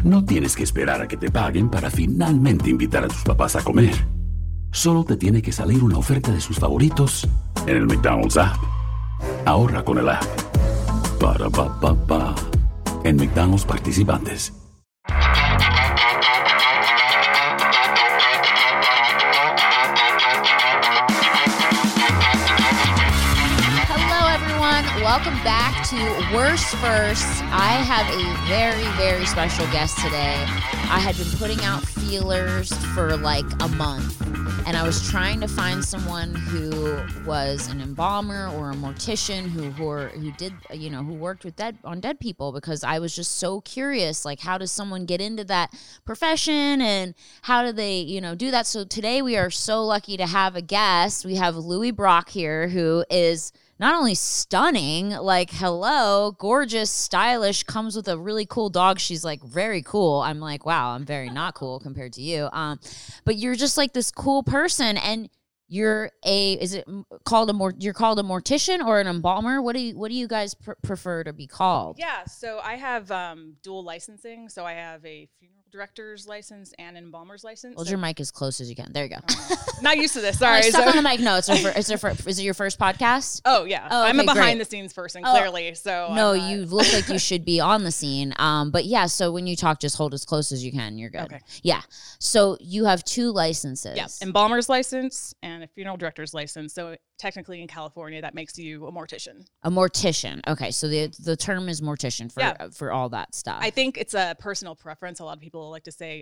No tienes que esperar a que te paguen para finalmente invitar a tus papás a comer. Solo te tiene que salir una oferta de sus favoritos en el McDonald's app. Ahorra con el app. Para pa pa pa. En McDonald's participantes. Welcome back to Worst First. I have a very, very special guest today. I had been putting out feelers for like a month, and I was trying to find someone who was an embalmer or a mortician who worked with dead people, because I was just so curious, like, how does someone get into that profession and how do they, do that? So today we are so lucky to have a guest. We have Louie Brock here, who is not only stunning, like, hello, gorgeous, stylish, comes with a really cool dog. She's like very cool. I'm like, wow, I'm very not cool compared to you. But you're just like this cool person, and you're called a mortician or an embalmer? What do you guys prefer to be called? Yeah, so I have dual licensing. So I have a funeral director's license and an embalmer's license. Hold your mic as close as you can. There you go. Not used to this. Sorry. Stuck on the mic. No, is it your first podcast? Oh, yeah. Oh, okay, I'm a behind great. the scenes person, clearly. So no, you look like you should be on the scene. But yeah, so when you talk, just hold as close as you can. You're good. Okay. Yeah. So you have two licenses. Yeah, embalmer's license and a funeral director's license. So technically in California, that makes you a mortician. A mortician. Okay, so the term is mortician for all that stuff. I think it's a personal preference. A lot of people like to say,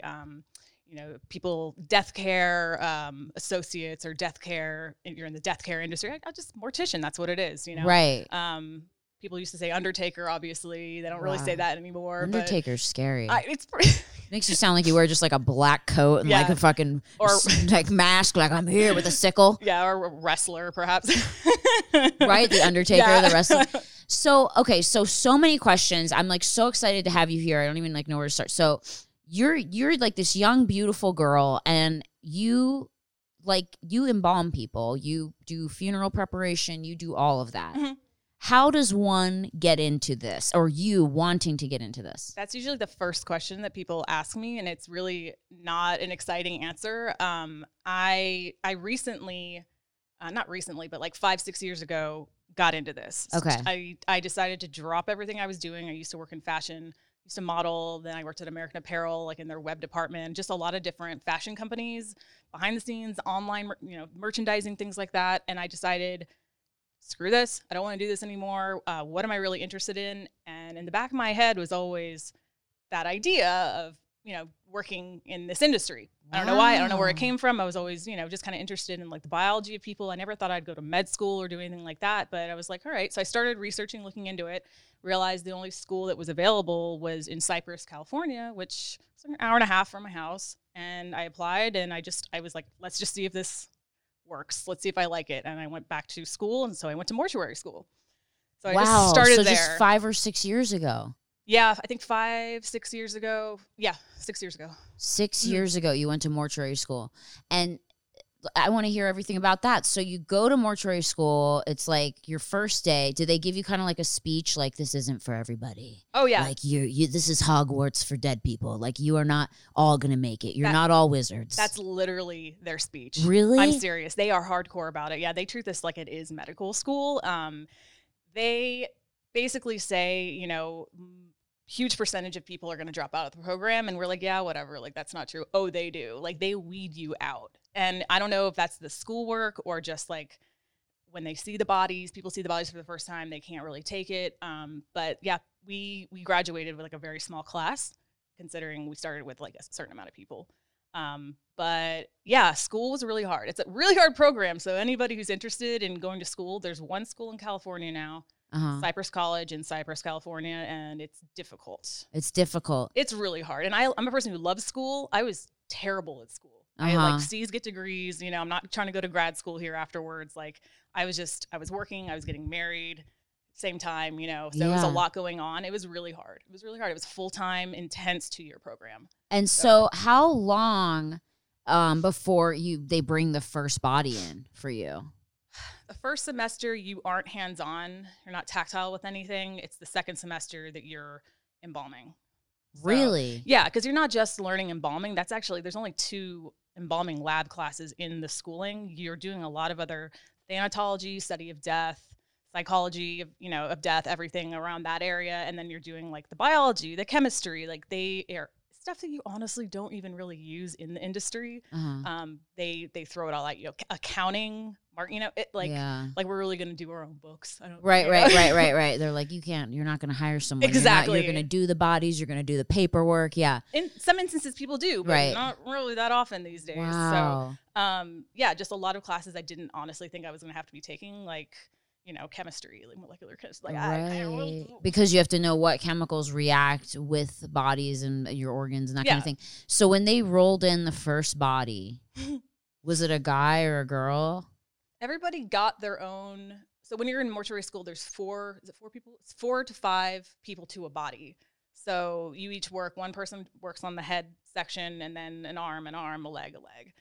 people, death care associates or death care, you're in the death care industry. I'll just mortician. That's what it is, Right. People used to say undertaker, obviously. They don't really say that anymore. Undertaker's scary. It's makes you sound like you wear just like a black coat and like a fucking like mask, like I'm here with a sickle. Yeah, or a wrestler, perhaps. Right? The Undertaker, the wrestler. So, okay, so many questions. I'm like so excited to have you here. I don't even like know where to start. So you're like this young, beautiful girl, and you embalm people. You do funeral preparation. You do all of that. Mm-hmm. How does one get into this, or you wanting to get into this? That's usually the first question that people ask me, and it's really not an exciting answer. I recently, not recently, but like 5-6 years ago, got into this. Okay. I decided to drop everything I was doing. I used to work in fashion, used to model. Then I worked at American Apparel, like in their web department, just a lot of different fashion companies, behind the scenes, online, merchandising, things like that. And I decided, screw this. I don't want to do this anymore. What am I really interested in? And in the back of my head was always that idea of, working in this industry. Wow. I don't know why. I don't know where it came from. I was always, just kind of interested in like the biology of people. I never thought I'd go to med school or do anything like that. But I was like, all right. So I started researching, looking into it, realized the only school that was available was in Cypress, California, which is an hour and a half from my house. And I applied, and I was like, let's just see if this works. Let's see if I like it. And I went back to school, and so I went to mortuary school. So I just started there. Just 5 or 6 years ago. Yeah, I think 5-6 years ago. Yeah, 6 years ago. 6 years ago, you went to mortuary school. And I want to hear everything about that. So you go to mortuary school. It's like your first day. Do they give you kind of like a speech like, this isn't for everybody? Oh, yeah. Like, this is Hogwarts for dead people. Like, you are not all going to make it. You're not all wizards. That's literally their speech. Really? I'm serious. They are hardcore about it. Yeah, they treat this like it is medical school. They basically say, huge percentage of people are going to drop out of the program. And we're like, yeah, whatever. Like, that's not true. Oh, they do. Like, they weed you out. And I don't know if that's the schoolwork or just like when they see the bodies, people see the bodies for the first time, they can't really take it. But yeah, we graduated with like a very small class, considering we started with like a certain amount of people. But yeah, school was really hard. It's a really hard program. So anybody who's interested in going to school, there's one school in California now. Cypress College in Cypress, California, and it's difficult. It's difficult. It's really hard. And I'm a person who loves school. I was terrible at school. I like C's, get degrees. I'm not trying to go to grad school here afterwards. Like I was working, I was getting married, same time, so There was a lot going on. It was really hard. It was full-time, intense 2-year program. And so how long before they bring the first body in for you? The first semester, you aren't hands-on. You're not tactile with anything. It's the second semester that you're embalming. So, Really? Yeah, because you're not just learning embalming. That's actually, there's only 2 embalming lab classes in the schooling. You're doing a lot of other thanatology, study of death, psychology of, of death, everything around that area. And then you're doing like the biology, the chemistry, like they are stuff that you honestly don't even really use in the industry. They throw it all at you. Accounting, it like we're really going to do our own books. I don't Right. They're like, you're not going to hire someone. Exactly. You're going to do the bodies. You're going to do the paperwork. Yeah. In some instances people do, but not really that often these days. Wow. So, just a lot of classes I didn't honestly think I was going to have to be taking, like, chemistry, like molecular chemistry. Like, right. Because you have to know what chemicals react with bodies and your organs and that kind of thing. So when they rolled in the first body, was it a guy or a girl? Everybody got their own. So when you're in mortuary school, there's 4 people? It's 4 to 5 people to a body. So you each work, one person works on the head section, and then an arm, a leg.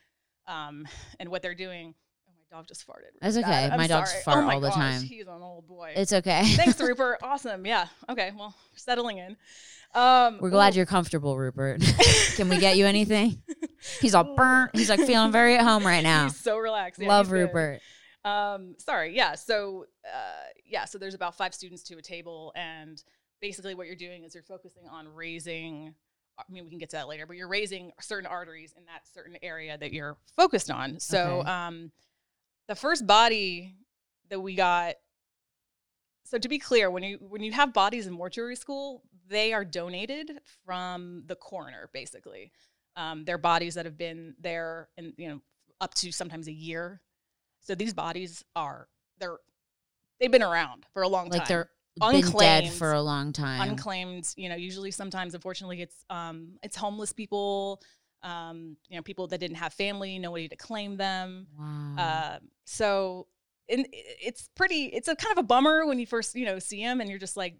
And what they're doing. Dog just farted. That's okay. My dogs fart all the time. He's an old boy. It's okay. Thanks, Rupert. Awesome. Yeah. Okay. Well, settling in. We're glad you're comfortable, Rupert. Can we get you anything? He's all burnt. He's like feeling very at home right now. He's so relaxed. Yeah, love Rupert. Sorry. Yeah. So, so there's about 5 students to a table, and basically what you're doing is you're focusing on raising. I mean, we can get to that later, but you're raising certain arteries in that certain area that you're focused on. So, okay. The first body that we got, so to be clear, when you have bodies in mortuary school, they are donated from the coroner, basically. They're bodies that have been there and up to sometimes a year. So these bodies they've been around for a long time. Like they're been dead for a long time. Unclaimed, usually sometimes, unfortunately, it's homeless people. People that didn't have family, nobody to claim them. Wow. So it's a kind of a bummer when you first, see them and you're just like,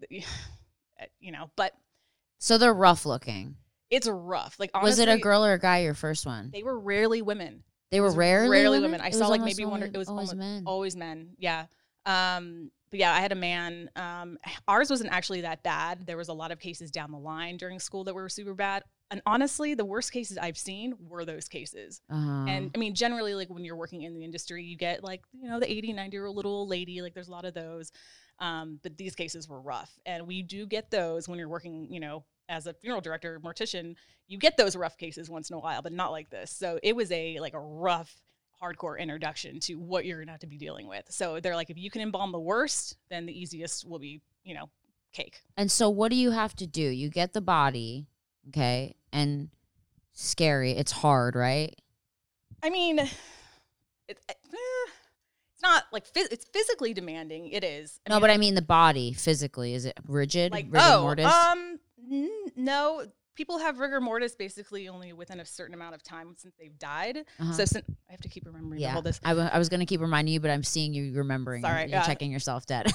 but. So they're rough looking. It's rough. Like, honestly, was it a girl or a guy, your first one? They were rarely women. They were rarely women? I saw like maybe one. It was always men. Always men. Yeah. But yeah, I had a man. Ours wasn't actually that bad. There was a lot of cases down the line during school that were super bad. And honestly, the worst cases I've seen were those cases. And I mean, generally, like when you're working in the industry, you get like, the 80, 90-year-old little old lady, like there's a lot of those. But these cases were rough. And we do get those when you're working, as a funeral director, mortician, you get those rough cases once in a while, but not like this. So it was a rough, hardcore introduction to what you're going to have to be dealing with. So they're like, if you can embalm the worst, then the easiest will be, cake. And so what do you have to do? You get the body. Okay. And scary. It's hard, right? I mean, it's not like it's physically demanding. It is. But I mean the body physically. Is it rigid? Like, rigor mortis? No. People have rigor mortis basically only within a certain amount of time since they've died. So I have to keep remembering to hold this. I was going to keep reminding you, but I'm seeing you remembering. Sorry. You're checking yourself dead.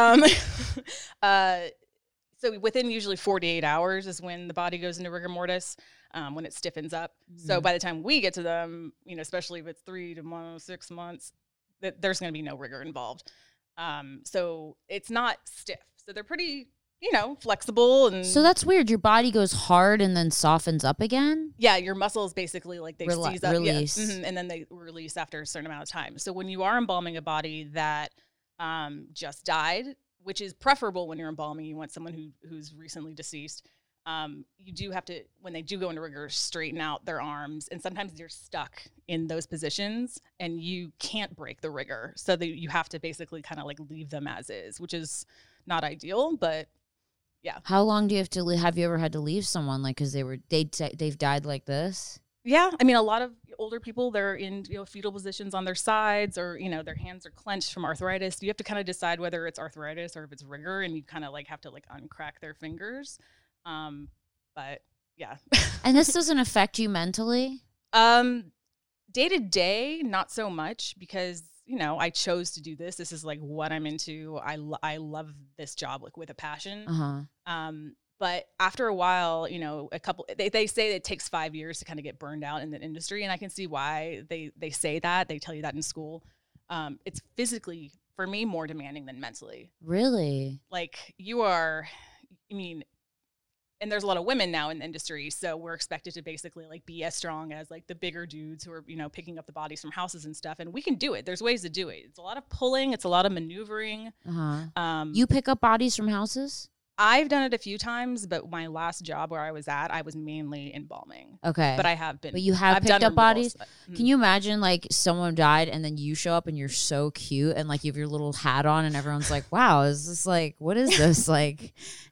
So within usually 48 hours is when the body goes into rigor mortis, when it stiffens up. Mm-hmm. So by the time we get to them, especially if it's 3 to 6 months, there's going to be no rigor involved. So it's not stiff. So they're pretty, flexible. And so that's weird. Your body goes hard and then softens up again? Yeah, your muscles basically they seize up. Release. Yeah. Mm-hmm. And then they release after a certain amount of time. So when you are embalming a body that just died, which is preferable when you're embalming, you want someone who's recently deceased. You do have to, when they do go into rigor, straighten out their arms. And sometimes you're stuck in those positions and you can't break the rigor. So that you have to basically kind of leave them as is, which is not ideal, but yeah. How long do you have you ever had to leave someone because they've died like this? Yeah. I mean, a lot of older people, they're in fetal positions on their sides or, their hands are clenched from arthritis. You have to kind of decide whether it's arthritis or if it's rigor, and you kind of have to uncrack their fingers. But yeah. And this doesn't affect you mentally? Day to day, not so much because, I chose to do this. This is what I'm into. I love this job with a passion. But after a while, they say it takes 5 years to kind of get burned out in the industry. And I can see why they say that. They tell you that in school. It's physically, for me, more demanding than mentally. Really? and there's a lot of women now in the industry, so we're expected to basically like be as strong as like the bigger dudes who are, you know, picking up the bodies from houses and stuff. And we can do it. There's ways to do it. It's a lot of pulling. It's a lot of maneuvering. You pick up bodies from houses? I've done it a few times, but my last job where I was at, I was mainly embalming. Okay. But I have been. But you have I've picked done up bodies? removals. Can you imagine like someone died and then you show up and you're so cute and like you have your little hat on and everyone's like, wow, is this like, what is this? Like,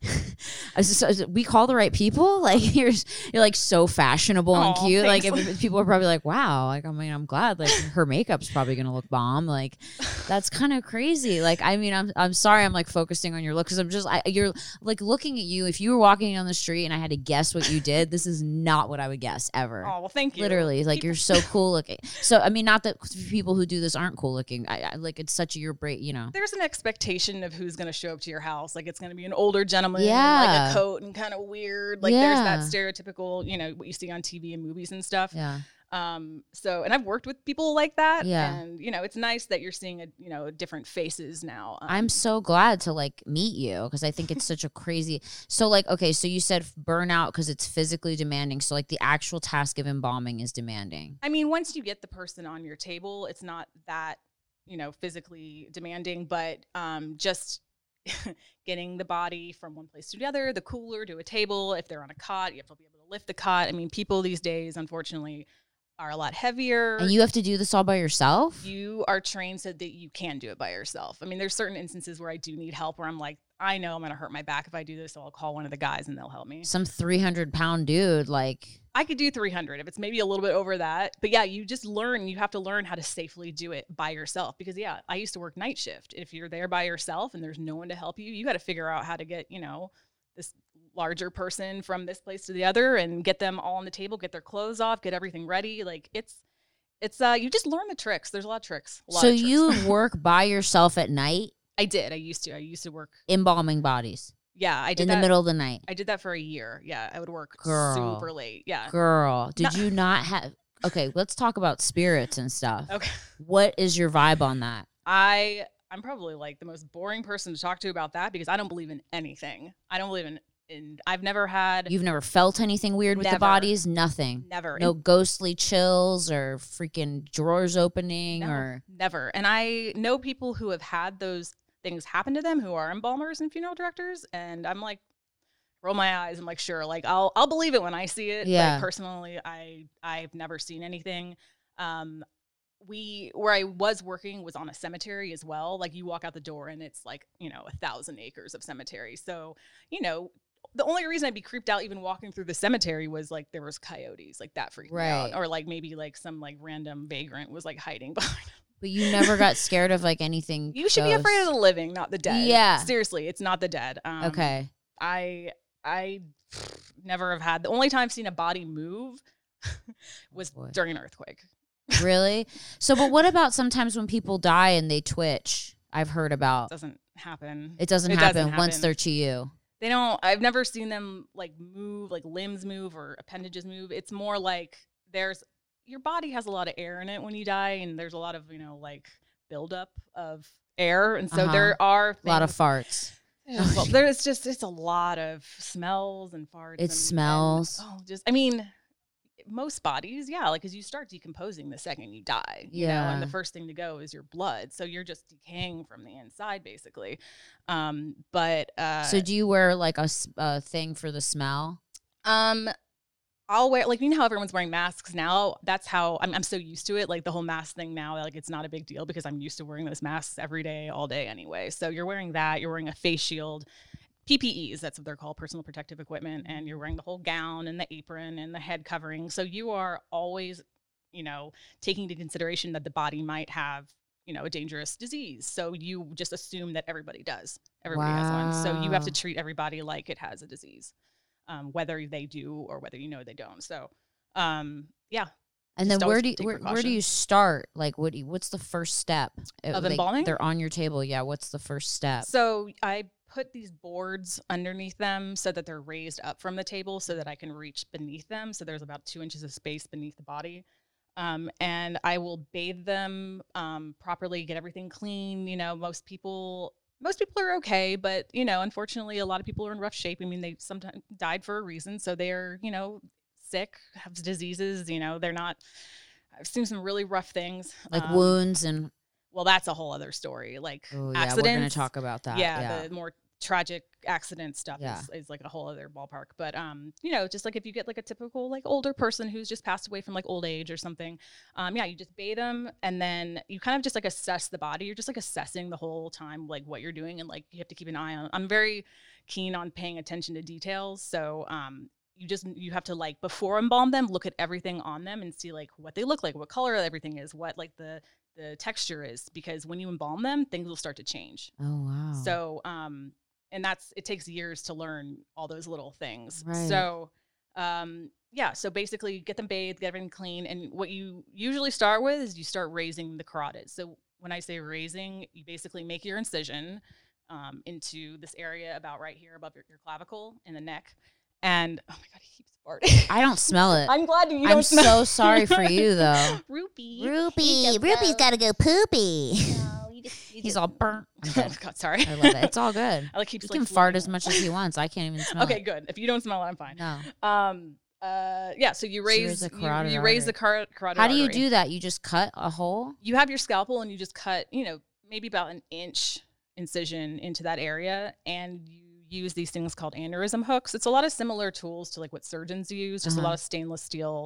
we call the right people? Like you're like so fashionable and cute. Thanks. Like people are probably like, wow, like, I mean, I'm glad like her makeup's probably going to look bomb. Like that's kind of crazy. Like, I mean, I'm sorry. I'm like focusing on your look. Cause you're like looking at you. If you were walking down the street and I had to guess what you did, this is not what I would guess ever. Oh, well, thank you. Literally, like you're so cool looking. So I mean, not that people who do this aren't cool looking. I like it's such your break, you know. There's an expectation of who's going to show up to your house. Like it's going to be an older gentleman, in Yeah. like a coat and kind of weird. Like there's that stereotypical, you know, what you see on TV and movies and stuff. Yeah. So, and I've worked with people like that. Yeah. And, you know, it's nice that you're seeing, different faces now. I'm so glad to like meet you because I think it's such a crazy. So like, okay, so you said burnout because it's physically demanding. So like the actual task of embalming is demanding. I mean, once you get the person on your table, it's not that, you know, physically demanding, but just getting the body from one place to the other, the cooler to a table. If they're on a cot, you have to be able to lift the cot. I mean, people these days, unfortunately, are a lot heavier. And you have to do this all by yourself? You are trained so that you can do it by yourself. I mean, there's certain instances where I do need help where I'm like, I know I'm going to hurt my back if I do this, so I'll call one of the guys and they'll help me. Some 300-pound dude, like. I could do 300 if it's maybe a little bit over that. But yeah, you just learn, you have to learn how to safely do it by yourself. Because yeah, I used to work night shift. If you're there by yourself and there's no one to help you, you got to figure out how to get, you know, this larger person from this place to the other and get them all on the table, get their clothes off, get everything ready. Like it's you just learn the tricks. There's a lot of tricks. So you work by yourself at night? I did. I used to work embalming bodies. Yeah, I did in that, the middle of the night. I did that for a year. Yeah, I would work super late. Yeah. Girl, did you not have okay, let's talk about spirits and stuff. Okay. What is your vibe on that? I'm probably like the most boring person to talk to about that because I don't believe in anything. I don't believe in I've never had. You've never felt anything weird with the bodies? Nothing. Never. No ghostly chills or freaking drawers opening or. Never. And I know people who have had those things happen to them who are embalmers and funeral directors. And I'm like, roll my eyes. I'm like, sure. Like I'll believe it when I see it. Yeah. Like, personally, I've never seen anything. Where I was working was on a cemetery as well. Like you walk out the door and it's like, 1,000 acres of cemetery. So, the only reason I'd be creeped out even walking through the cemetery was like there was coyotes, like that freaked me out. Or like maybe like some like random vagrant was like hiding behind. But you never got scared of like anything. You should be afraid of the living, not the dead. Yeah. Seriously, it's not the dead. Okay. I never have had. The only time I've seen a body move was during an earthquake. Really? So, but what about sometimes when people die and they twitch? I've heard about. It doesn't happen. It doesn't happen once they're to you. They don't. I've never seen them like move, like limbs move or appendages move. It's more like your body has a lot of air in it when you die, and there's a lot of like buildup of air, and so there are a lot of farts. Well, it's a lot of smells and farts. It smells. Most bodies, yeah, like because you start decomposing the second you die, you know, and the first thing to go is your blood, so you're just decaying from the inside, basically. So do you wear like a thing for the smell? I'll wear, like, how everyone's wearing masks now. That's how I'm so used to it. Like the whole mask thing now, like it's not a big deal because I'm used to wearing those masks every day, all day anyway. So you're wearing that. You're wearing a face shield. PPEs, that's what they're called, personal protective equipment, and you're wearing the whole gown and the apron and the head covering. So you are always, taking into consideration that the body might have, a dangerous disease. So you just assume that everybody does. Everybody has one. So you have to treat everybody like it has a disease, whether they do or whether they don't. So, yeah. And then where do you start? Like what's the first step of embalming? They're on your table. Yeah. What's the first step? So I put these boards underneath them so that they're raised up from the table so that I can reach beneath them. So there's about 2 inches of space beneath the body. And I will bathe them properly, get everything clean. Most people, Most people are okay, but, you know, unfortunately, a lot of people are in rough shape. I mean, they sometimes died for a reason. So they're, you know, sick, have diseases, you know, they're not, I've seen some really rough things. Like wounds and. Well, that's a whole other story. Like Oh, yeah, accidents. we're going to talk about that. Yeah, the more tragic accident stuff Yeah. is like a whole other ballpark. But, you know, just like if you get like a typical like older person who's just passed away from like old age or something, yeah, you just bathe them and then you kind of just like assess the body. You're just like assessing the whole time, like what you're doing. And like, you have to keep an eye on, I'm very keen on paying attention to details. So, you have to like before embalm them, look at everything on them and see like what they look like, what color everything is, what like the texture is, because when you embalm them, things will start to change. Oh, wow. So, and it takes years to learn all those little things. Right. So, yeah, so basically get them bathed, get everything clean. And what you usually start with is you start raising the carotid. So when I say raising, you basically make your incision into this area about right here above your clavicle in the neck. And oh my God, he keeps farting. I don't smell it. I'm glad you I'm don't smell so sorry for you, though. Rupee's got to go poopy. He's all burnt. I'm Oh good. God, sorry. I love it. It's all good. I like keeps He like can fart floating. as much as he wants. I can't even smell Okay, it. good. If you don't smell it, I'm fine. No. Yeah. So you raise the carotid you raise the carotid How do you artery. do that? You just cut a hole? You have your scalpel and you just cut, you know, maybe about an inch incision into that area, and you use these things called aneurysm hooks. It's a lot of similar tools to like what surgeons use, just a lot of stainless steel,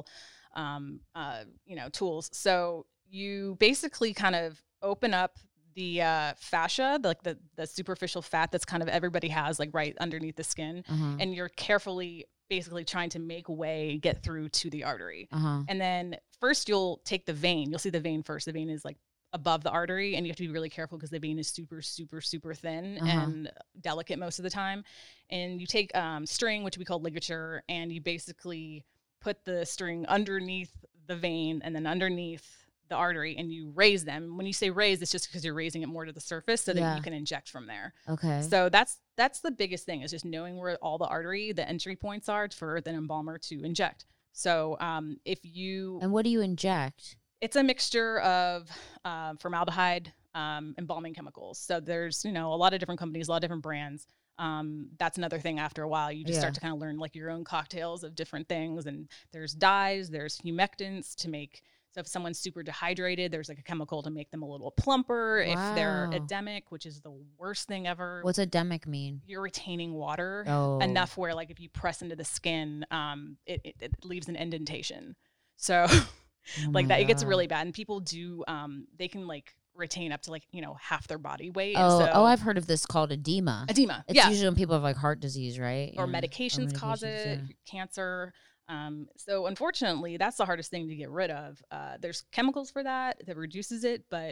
you know, tools. So you basically kind of open up the fascia, like the superficial fat that's kind of everybody has like right underneath the skin, and you're carefully basically trying to make way, get through to the artery. And then first you'll take the vein. You'll see the vein first. The vein is like above the artery, and you have to be really careful because the vein is super, super, super thin and delicate most of the time. And you take string, which we call ligature, and you basically put the string underneath the vein and then underneath the artery, and you raise them. When you say raise, it's just because you're raising it more to the surface so that you can inject from there. Okay. So that's the biggest thing, is just knowing where all the entry points are for the embalmer to inject. So if you... And what do you inject? It's a mixture of formaldehyde, embalming chemicals. So there's, you know, a lot of different companies, a lot of different brands. That's another thing. After a while, you just start to kind of learn like your own cocktails of different things. And there's dyes, there's humectants to make. So if someone's super dehydrated, there's like a chemical to make them a little plumper. If they're edemic, which is the worst thing ever. What's edemic mean? You're retaining water enough where like if you press into the skin, it leaves an indentation. So like that, it gets really bad. And people do, they can like retain up to like, you know, half their body weight. I've heard of this called edema. It's usually when people have like heart disease, right? Or medications cause it, cancer. So unfortunately, that's the hardest thing to get rid of. There's chemicals for that reduces it, but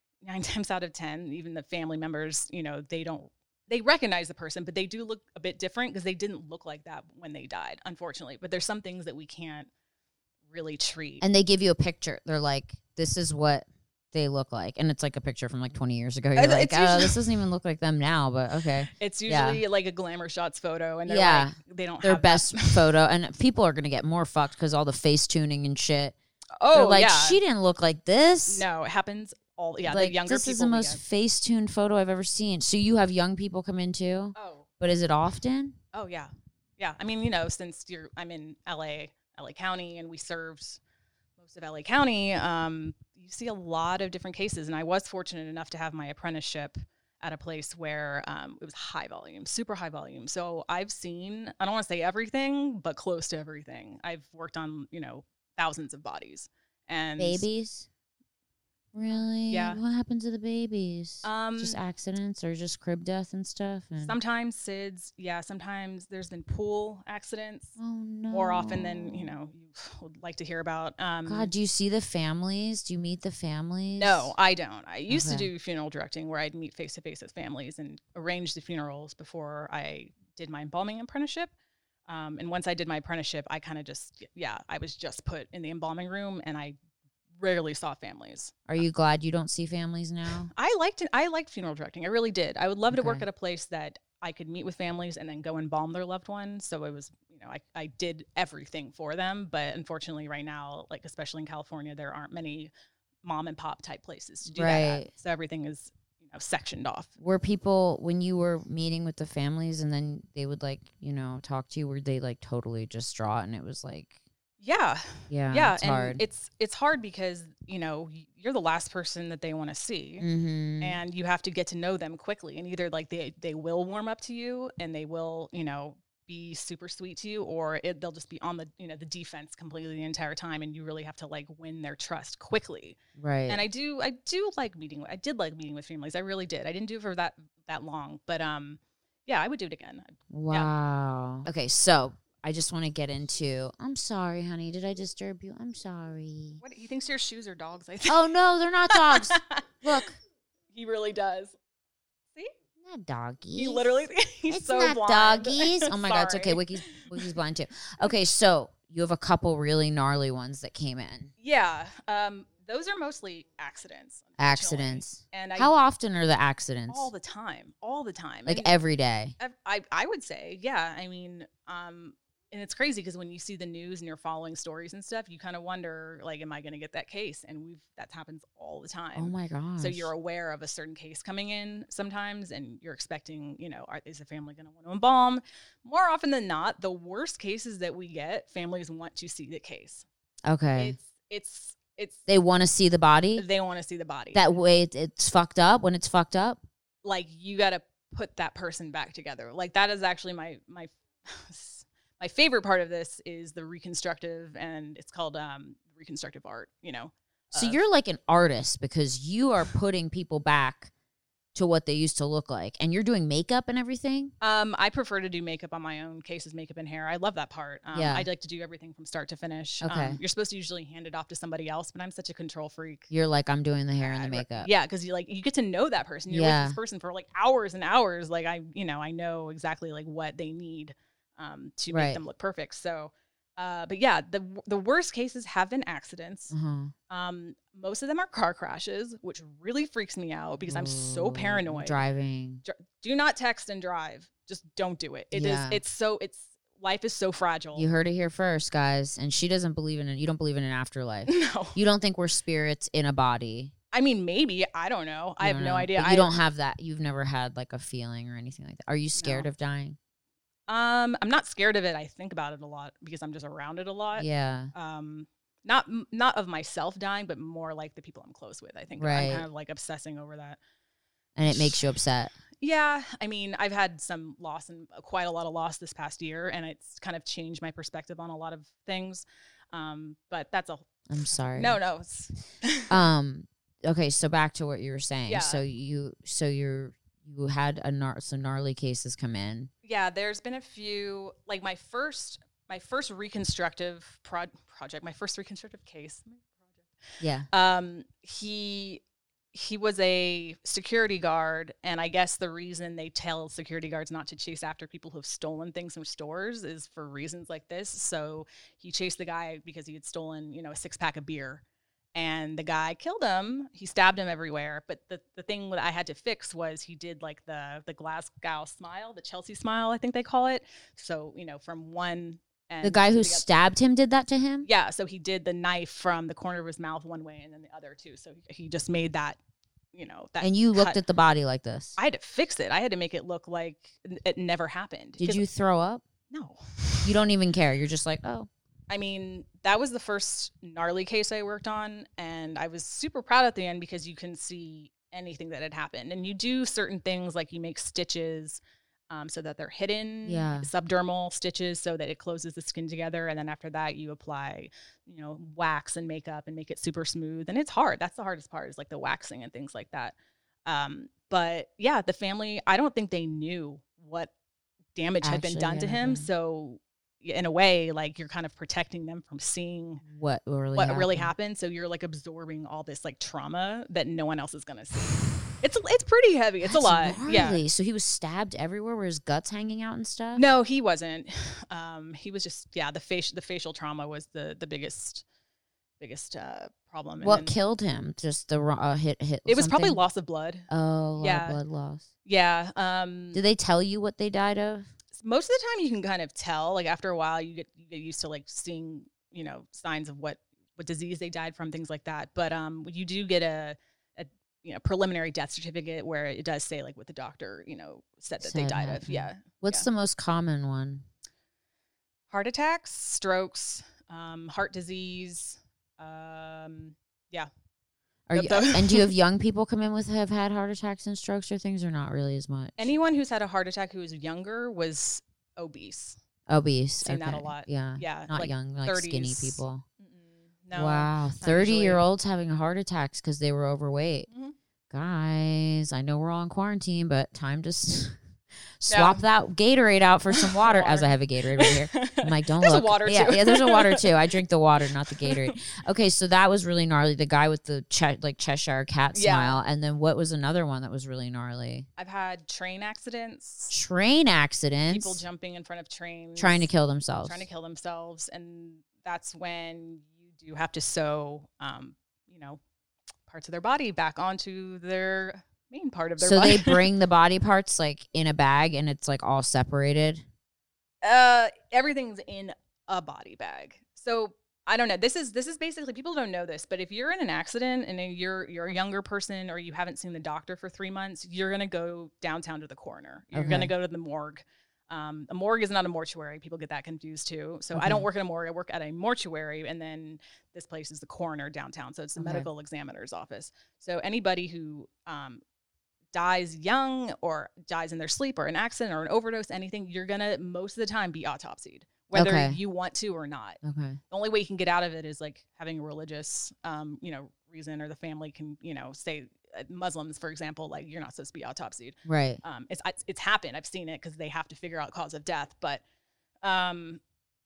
9 times out of 10, even the family members, you know, they recognize the person, but they do look a bit different because they didn't look like that when they died, unfortunately. But there's some things that we can't really treat. And they give you a picture. They're like, this is what they look like. And it's like a picture from like 20 years ago. You're like, this doesn't even look like them now, but okay. It's usually like a Glamour Shots photo, and they're like, they don't their have best photo. And people are going to get more fucked because all the face tuning and shit. Oh, they're like, yeah. She didn't look like this. No, it happens all, like, the younger this people. Is the most face-tuned photo I've ever seen. So you have young people come in too? Oh. But is it often? Oh, yeah. Yeah. I mean, you know, since I'm in LA County, and we served most of LA County, you see a lot of different cases. And I was fortunate enough to have my apprenticeship at a place where it was high volume, super high volume. So I've seen, I don't want to say everything, but close to everything. I've worked on, you know, thousands of bodies. And babies? Really? Yeah. What happened to the babies? Just accidents or just crib death and stuff? And sometimes SIDS. Yeah. Sometimes there's been pool accidents. Oh, no. More often than, you know, you would like to hear about. God, do you see the families? Do you meet the families? No, I don't. I used to do funeral directing where I'd meet face-to-face with families and arrange the funerals before I did my embalming apprenticeship. And once I did my apprenticeship, I kind of just, I was just put in the embalming room, and I rarely saw families. Are you glad you don't see families now? I liked funeral directing. I really did. I would love to work at a place that I could meet with families and then go embalm their loved ones. So it was, you know, I did everything for them. But unfortunately right now, like especially in California, there aren't many mom and pop type places to do that. So everything is, sectioned off. Were people, when you were meeting with the families and then they would like, talk to you, were they like totally distraught and it was like, Yeah. it's and hard. it's hard because, you're the last person that they want to see. Mm-hmm. And you have to get to know them quickly. And either like they will warm up to you and they will, be super sweet to you, or they'll just be on the, the defense completely the entire time. And you really have to like win their trust quickly. Right. And I did like meeting with families. I really did. I didn't do it for that long, but yeah, I would do it again. Wow. Yeah. Okay. So I just want to get into, I'm sorry, honey. Did I disturb you? I'm sorry. What, he thinks your shoes are dogs, I think. Oh no, they're not dogs. Look. He really does. See? Not doggies. He literally, he's it's so not blind. doggies. Oh my God, it's okay. Wicky's blind too. Okay, so you have a couple really gnarly ones that came in. Yeah. Those are mostly accidents. Accidents. And how often are the accidents? All the time. Like every day. I would say, yeah. I mean, and it's crazy because when you see the news and you're following stories and stuff, you kind of wonder, like, am I going to get that case? And that happens all the time. Oh my gosh. So you're aware of a certain case coming in sometimes, and you're expecting, is the family going to want to embalm? More often than not, the worst cases that we get, families want to see the case. Okay. It's they want to see the body? They want to see the body. That way it's fucked up when it's fucked up? Like, you got to put that person back together. Like, that is actually my favorite part of this is the reconstructive, and it's called reconstructive art, So you're like an artist because you are putting people back to what they used to look like, and you're doing makeup and everything? I prefer to do makeup on my own cases, makeup and hair. I love that part. Yeah. I'd like to do everything from start to finish. Okay. You're supposed to usually hand it off to somebody else, but I'm such a control freak. You're like, I'm doing the hair and the makeup. Yeah, because you get to know that person. You're with this person for like hours and hours. Like I know exactly like what they need to make them look perfect. So, but yeah, the worst cases have been accidents. Most of them are car crashes, which really freaks me out because I'm so paranoid. Driving. Do not text and drive. Just don't do it. Life is so fragile. You heard it here first, guys. And she doesn't believe in it. You don't believe in an afterlife. No. You don't think we're spirits in a body. I mean, maybe. I don't know. I have no idea. But you don't have that. You've never had like a feeling or anything like that. Are you scared of dying? I'm not scared of it. I think about it a lot because I'm just around it a lot. Yeah. Not of myself dying, but more like the people I'm close with. I think I'm kind of like obsessing over that. And it makes you upset. Yeah. I mean, I've had some loss and quite a lot of loss this past year, and it's kind of changed my perspective on a lot of things. But that's a. I'm sorry. No. Okay. So back to what you were saying. Yeah. So you had some gnarly cases come in. Yeah, there's been a few, like my first reconstructive project, my first reconstructive case. Yeah. He was a security guard, and I guess the reason they tell security guards not to chase after people who have stolen things from stores is for reasons like this. So he chased the guy because he had stolen, a 6-pack of beer. And the guy killed him. He stabbed him everywhere. But the thing that I had to fix was he did like the Glasgow smile, the Chelsea smile, I think they call it. So, from one end. The guy who stabbed him did that to him? Yeah. So he did the knife from the corner of his mouth one way and then the other too. So he just made that, that. And you looked at the body like this? I had to fix it. I had to make it look like it never happened. Did you throw up? No. You don't even care. You're just like, oh. I mean, that was the first gnarly case I worked on, and I was super proud at the end because you can see anything that had happened. And you do certain things like you make stitches so that they're hidden, subdermal stitches so that it closes the skin together. And then after that, you apply, wax and makeup and make it super smooth. And it's hard. That's the hardest part is like the waxing and things like that. But yeah, the family, I don't think they knew what damage had been done to him. So in a way, like you're kind of protecting them from seeing what really happened. So you're like absorbing all this like trauma that no one else is gonna see. It's pretty heavy. It's a lot. Gnarly. Yeah. So he was stabbed everywhere. Were his guts hanging out and stuff? No, he wasn't. He was just the facial trauma was the biggest problem. What killed him? Just the hit. It was probably loss of blood. Oh, blood loss. Yeah. Did they tell you what they died of? Most of the time you can kind of tell, like after a while you get used to like seeing, signs of what disease they died from, things like that. But you do get a preliminary death certificate where it does say like what the doctor, said that they died of. Yeah. What's the most common one? Heart attacks, strokes, heart disease. Yeah. And do you have young people come in have had heart attacks and strokes or things, or not really as much? Anyone who's had a heart attack who was younger was obese. Seen that a lot. Yeah. Yeah. Not like young, like 30s. skinny people. No. Wow. 30-year-olds having heart attacks because they were overweight. Mm-hmm. Guys, I know we're all in quarantine, but time to swap that Gatorade out for some water. As I have a Gatorade right here. I'm like, don't there's look. A water too. Yeah, there's a water too. I drink the water, not the Gatorade. Okay, so that was really gnarly. The guy with the Cheshire cat smile. And then what was another one that was really gnarly? I've had train accidents. People jumping in front of trains. Trying to kill themselves. And that's when you do have to sew, parts of their body back onto their main part of their body. So they bring the body parts like in a bag and it's like all separated? Everything's in a body bag. So I don't know. This is basically, people don't know this, but if you're in an accident and you're a younger person or you haven't seen the doctor for 3 months, you're going to go downtown to the coroner. You're going to go to the morgue. A morgue is not a mortuary. People get that confused too. So I don't work at a morgue. I work at a mortuary, and then this place is the coroner downtown. So it's the medical examiner's office. So anybody who dies young or dies in their sleep or an accident or an overdose, anything, you're going to most of the time be autopsied, whether you want to or not. Okay. The only way you can get out of it is like having a religious, reason, or the family can, say Muslims, for example, like you're not supposed to be autopsied. Right. It's happened. I've seen it because they have to figure out cause of death. But so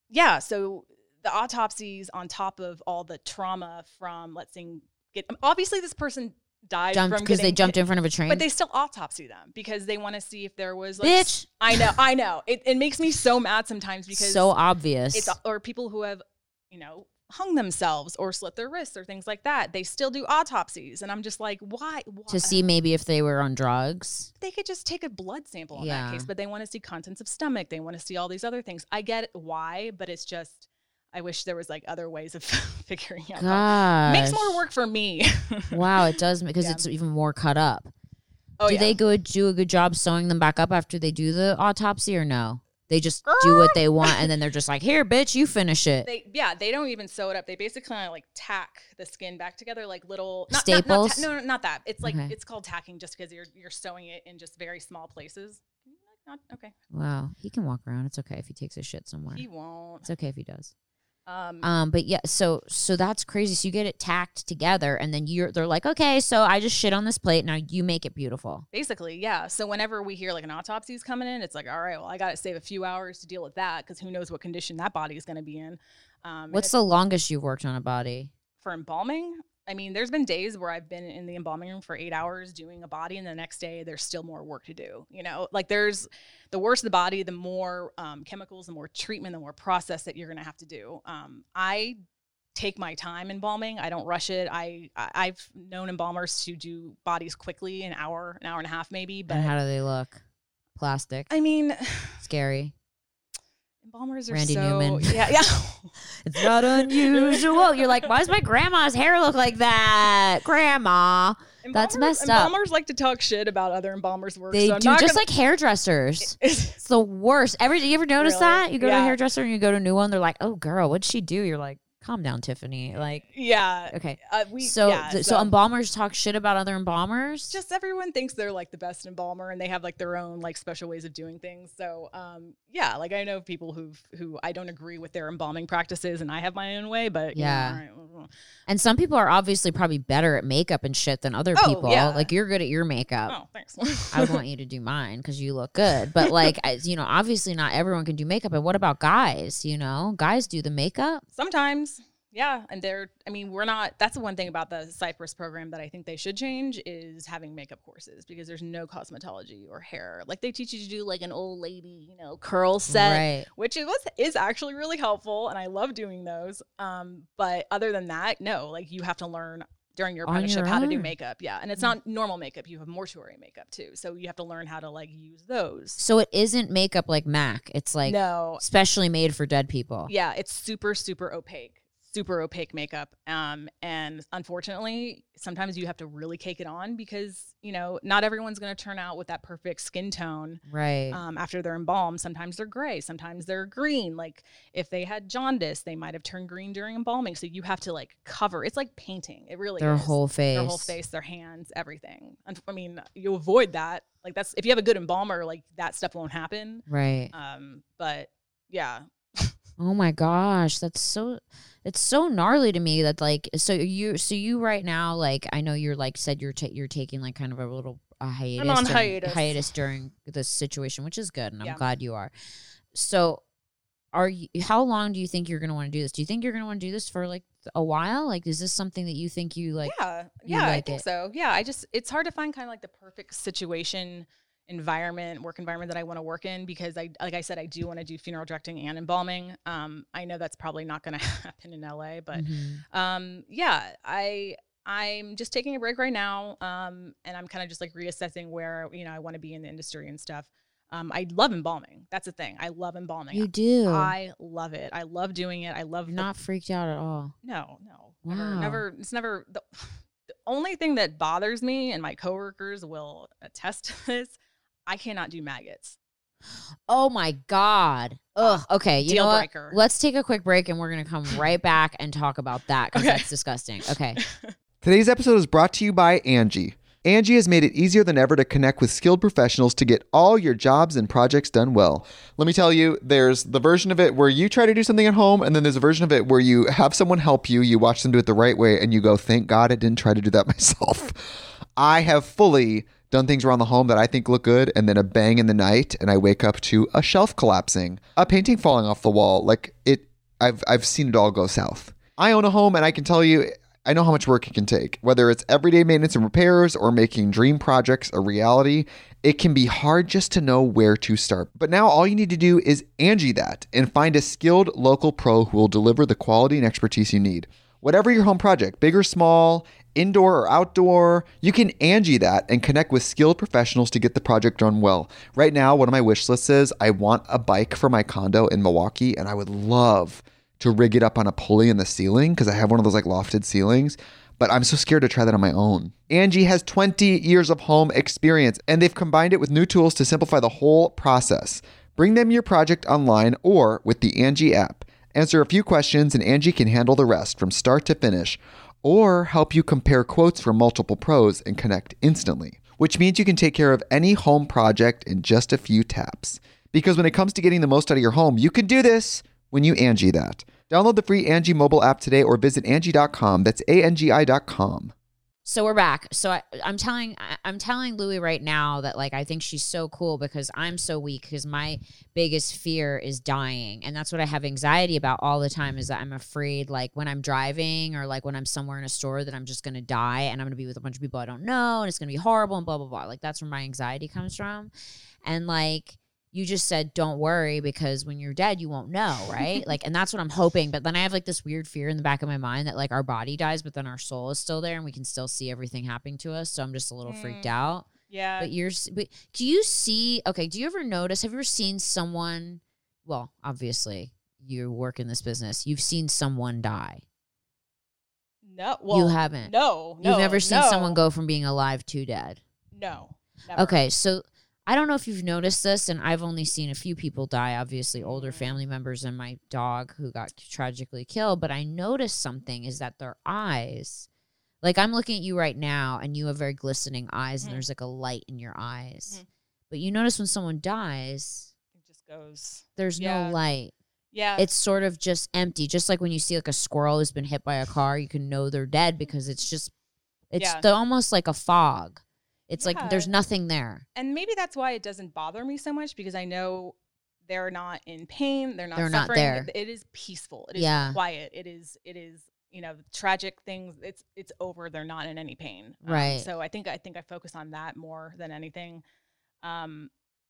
the autopsies on top of all the trauma from, let's say, obviously this person died because they jumped in front of a train, but they still autopsy them because they want to see if there was bitch. I know. It makes me so mad sometimes because so obvious. Or people who have, hung themselves or slit their wrists or things like that. They still do autopsies. And I'm just like, why? To see maybe if they were on drugs. They could just take a blood sample in that case, but they want to see contents of stomach. They want to see all these other things. I get why, but it's just, I wish there was like other ways of figuring out. Gosh. Makes more work for me. Wow, it does, because it's even more cut up. Oh, do they do a good job sewing them back up after they do the autopsy, or no? They just do what they want, and then they're just like, here, bitch, you finish it. They don't even sew it up. They basically kind of like tack the skin back together, like little staples. Not that. It's like it's called tacking, just because you're sewing it in just very small places. Okay. Wow, he can walk around. It's okay if he takes a shit somewhere. He won't. It's okay if he does. But yeah, so that's crazy. So you get it tacked together, and then they're like, okay, so I just shit on this plate. Now you make it beautiful. Basically, yeah. So whenever we hear like an autopsy is coming in, it's like, all right, well, I got to save a few hours to deal with that, because who knows what condition that body is going to be in. What's the longest you've worked on a body? For embalming? I mean, there's been days where I've been in the embalming room for 8 hours doing a body, and the next day there's still more work to do. Like there's the worse the body, the more chemicals, the more treatment, the more process that you're going to have to do. I take my time embalming. I don't rush it. I've known embalmers to do bodies quickly, an hour and a half maybe. But and how do they look? Plastic? I mean, scary. Embalmers are Randy Newman. Yeah. It's not unusual. You're like, why does my grandma's hair look like that? Grandma. That's messed up. Embalmers like to talk shit about other embalmers' work. They do, just like hairdressers. It's the worst. You ever notice that? You go to a hairdresser and you go to a new one, they're like, oh, girl, what'd she do? You're like, calm down, Tiffany. Like, yeah. Okay. So embalmers talk shit about other embalmers? Just everyone thinks they're like the best embalmer, and they have like their own like special ways of doing things. So like I know people who I don't agree with their embalming practices, and I have my own way, but yeah. And some people are obviously probably better at makeup and shit than other people. Yeah. Like you're good at your makeup. Oh, thanks. I want you to do mine because you look good. But like, obviously not everyone can do makeup. And what about guys? Guys do the makeup? Sometimes. Yeah. And that's the one thing about the Cypress program that I think they should change is having makeup courses, because there's no cosmetology or hair. Like they teach you to do like an old lady, curl set, right, which is actually really helpful. And I love doing those. But other than that, no, like you have to learn during your apprenticeship how to do makeup. Yeah. And it's not normal makeup. You have mortuary makeup too. So you have to learn how to like use those. So it isn't makeup like MAC. It's like specially made for dead people. Yeah. It's super, super opaque. super opaque makeup. And unfortunately, sometimes you have to really cake it on because, not everyone's going to turn out with that perfect skin tone. Right. After they're embalmed. Sometimes they're gray, sometimes they're green. Like if they had jaundice, they might have turned green during embalming. So you have to like cover. It's like painting. It really Their is. whole face. Their whole face, their hands, everything. I mean, you avoid that. Like that's, if you have a good embalmer, like that stuff won't happen. Right. But yeah. Oh my gosh, it's so gnarly to me that like so you right now, like I know you're like said you're taking like kind of a little hiatus. I'm on hiatus during this situation, which is good, and I'm glad you are. So how long do you think you're going to want to do this? Do you think you're going to want to do this for like a while? Like is this something that you think you like? Yeah, I think so. Yeah, it's hard to find kind of like the perfect situation work environment that I want to work in, because like I said, I do want to do funeral directing and embalming. I know that's probably not going to happen in LA, but I'm just taking a break right now. And I'm kind of just like reassessing where, I want to be in the industry and stuff. I love embalming. That's the thing. I love embalming. You do? I love it. I love doing it. I love not freaked out at all. No. Wow. Never. It's never the only thing that bothers me, and my coworkers will attest to this. I cannot do maggots. Oh my God. Ugh. Okay. You Deal know breaker. What? Let's take a quick break and we're going to come right back and talk about that because that's disgusting. Okay. Today's episode is brought to you by Angie. Angie has made it easier than ever to connect with skilled professionals to get all your jobs and projects done well. Let me tell you, there's the version of it where you try to do something at home, and then there's a version of it where you have someone help you, you watch them do it the right way, and you go, thank God I didn't try to do that myself. I have fully done things around the home that I think look good, and then a bang in the night, and I wake up to a shelf collapsing, a painting falling off the wall. Like I've seen it all go south. I own a home, and I can tell you, I know how much work it can take. Whether it's everyday maintenance and repairs or making dream projects a reality, it can be hard just to know where to start. But now all you need to do is Angie that and find a skilled local pro who will deliver the quality and expertise you need. Whatever your home project, big or small, indoor or outdoor, you can Angie that and connect with skilled professionals to get the project done well. Right now, one of my wish lists is I want a bike for my condo in Milwaukee, and I would love to rig it up on a pulley in the ceiling because I have one of those like lofted ceilings, but I'm so scared to try that on my own. Angie has 20 years of home experience, and they've combined it with new tools to simplify the whole process. Bring them your project online or with the Angie app. Answer a few questions and Angie can handle the rest from start to finish, or help you compare quotes from multiple pros and connect instantly, which means you can take care of any home project in just a few taps. Because when it comes to getting the most out of your home, you can do this when you Angie that. Download the free Angie mobile app today or visit Angie.com. That's ANGI.com. So we're back. So I'm telling Louie right now that like I think she's so cool because I'm so weak because my biggest fear is dying. And that's what I have anxiety about all the time is that I'm afraid like when I'm driving or like when I'm somewhere in a store that I'm just going to die and I'm going to be with a bunch of people I don't know and it's going to be horrible and blah, blah, blah. Like that's where my anxiety comes from. And like you just said, don't worry because when you're dead, you won't know, right? Like, and that's what I'm hoping. But then I have like this weird fear in the back of my mind that like our body dies, but then our soul is still there and we can still see everything happening to us. So I'm just a little freaked out. Yeah. But do you see, okay, do you ever notice, have you ever seen someone, well, obviously you work in this business, you've seen someone die. No. Well, you haven't. No. You've never seen someone go from being alive to dead. No. Never. Okay. So I don't know if you've noticed this, and I've only seen a few people die, obviously older family members and my dog who got tragically killed, but I noticed something is that their eyes, like I'm looking at you right now and you have very glistening eyes and there's like a light in your eyes. But you notice when someone dies, it just goes. There's no light. Yeah. It's sort of just empty. Just like when you see like a squirrel who's been hit by a car, you can know they're dead because it's almost like a fog. It's like there's nothing there. And maybe that's why it doesn't bother me so much because I know they're not in pain. They're not suffering. Not there. It is peaceful. It is quiet. It is, tragic things. It's over. They're not in any pain. Right. So I think I focus on that more than anything. I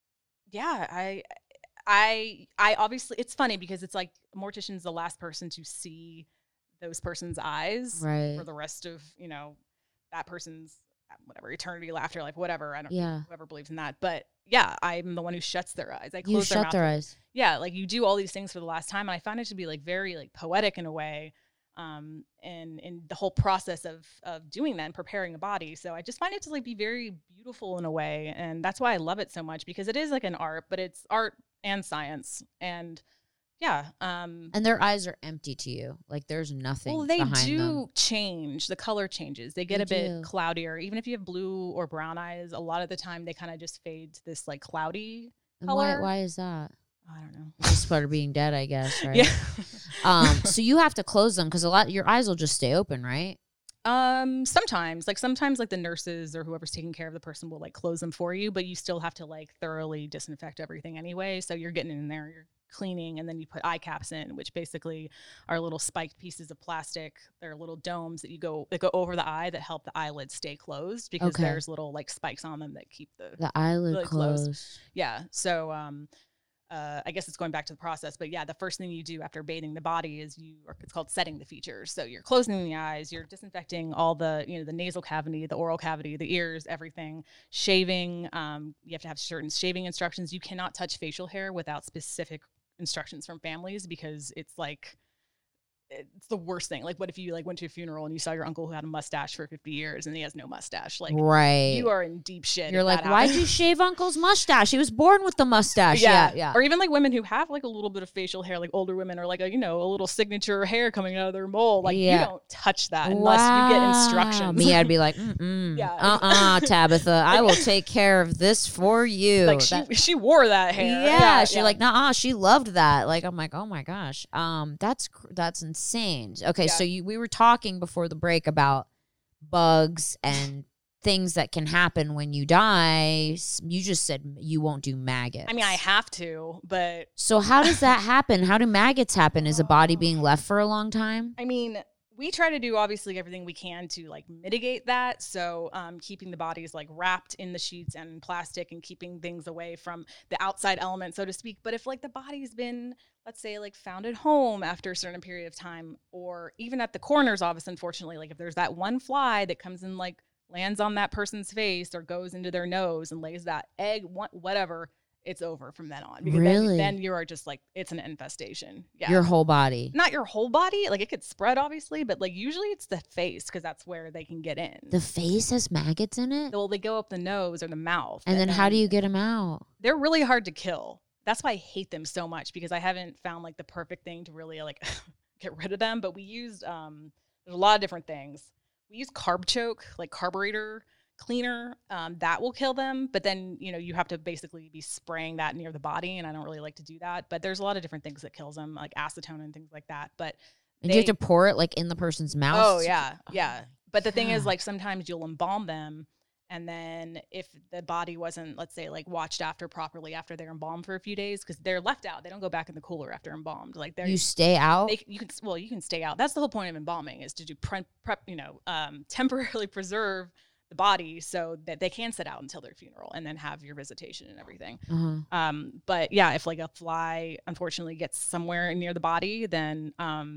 obviously, it's funny because it's like a mortician's the last person to see those person's eyes for the rest of, that person's whatever, eternity, afterlife, whatever. I don't know, whoever believes in that. But yeah, I'm the one who shuts their eyes. I close their mouth. Their eyes. Yeah, like you do all these things for the last time. And I found it to be like very like poetic in a way. and in the whole process of doing that and preparing a body. So I just find it to like be very beautiful in a way, and that's why I love it so much, because it is like an art, but it's art and science. And yeah. And their eyes are empty to you. Like there's nothing. Well, they behind do them. change. The color changes. They get They a bit do. cloudier. Even if you have blue or brown eyes, a lot of the time they kind of just fade to this like cloudy And color. why is that? I don't know. Just part of being dead, I guess, right? Yeah. So you have to close them because your eyes will just stay open, right? Sometimes like the nurses or whoever's taking care of the person will like close them for you, but you still have to like thoroughly disinfect everything anyway. So you're getting in there, you're cleaning, and then you put eye caps in, which basically are little spiked pieces of plastic. They're little domes that go over the eye that help the eyelids stay closed, because Okay. there's little like spikes on them that keep The eyelid Really closed. closed. yeah. So I guess it's going back to the process, but yeah, the first thing you do after bathing the body is it's called setting the features. So you're closing the eyes, you're disinfecting all the, the nasal cavity, the oral cavity, the ears, everything, shaving. You have to have certain shaving instructions. You cannot touch facial hair without specific instructions from families, because it's like, it's the worst thing. Like, what if you like went to a funeral and you saw your uncle who had a mustache for 50 years and he has no mustache? Like, Right. you are in deep shit. You're if like, that why'd happens. you shave Uncle's mustache? He was born with the mustache. Yeah. Or even like women who have like a little bit of facial hair, like older women, or like a little signature hair coming out of their mole. Like, you don't touch that unless you get instructions. Me, I'd be like, Yeah. Tabitha, I will take care of this for you. like she wore that hair. She's like, nah, she loved that. Like, I'm like, oh my gosh, that's insane. Okay, so we were talking before the break about bugs and things that can happen when you die. You just said you won't do maggots. I mean, I have to, but So how does that happen? How do maggots happen? Is a body being left for a long time? I mean, we try to do obviously everything we can to like mitigate that. So keeping the bodies like wrapped in the sheets and plastic and keeping things away from the outside element, so to speak. But if like the body's been, let's say, like found at home after a certain period of time, or even at the coroner's office, unfortunately, like if there's that one fly that comes and like lands on that person's face or goes into their nose and lays that egg, whatever, it's over from then on. Because Really? then you are just like, it's an infestation. Yeah. Your whole body. Not your whole body. Like, it could spread, obviously, but like usually it's the face, because that's where they can get in. The face has maggots in it? Well, they go up the nose or the mouth. And then how do you get them out? They're really hard to kill. That's why I hate them so much, because I haven't found like the perfect thing to really like get rid of them. But we used, there's a lot of different things. We use carb choke, like carburetor cleaner, that will kill them. But then, you have to basically be spraying that near the body, and I don't really like to do that. But there's a lot of different things that kills them, like acetone and things like that. But And you have to pour it like in the person's mouth? Oh, yeah. Yeah. But the thing is, God. like, sometimes you'll embalm them, and then if the body wasn't, let's say, like watched after properly after they're embalmed for a few daes, because they're left out, they don't go back in the cooler after embalmed. Like, they're You stay out? you can stay out. That's the whole point of embalming, is to do prep, temporarily preserve the body so that they can sit out until their funeral and then have your visitation and everything. Uh-huh. But yeah, if like a fly unfortunately gets somewhere near the body, then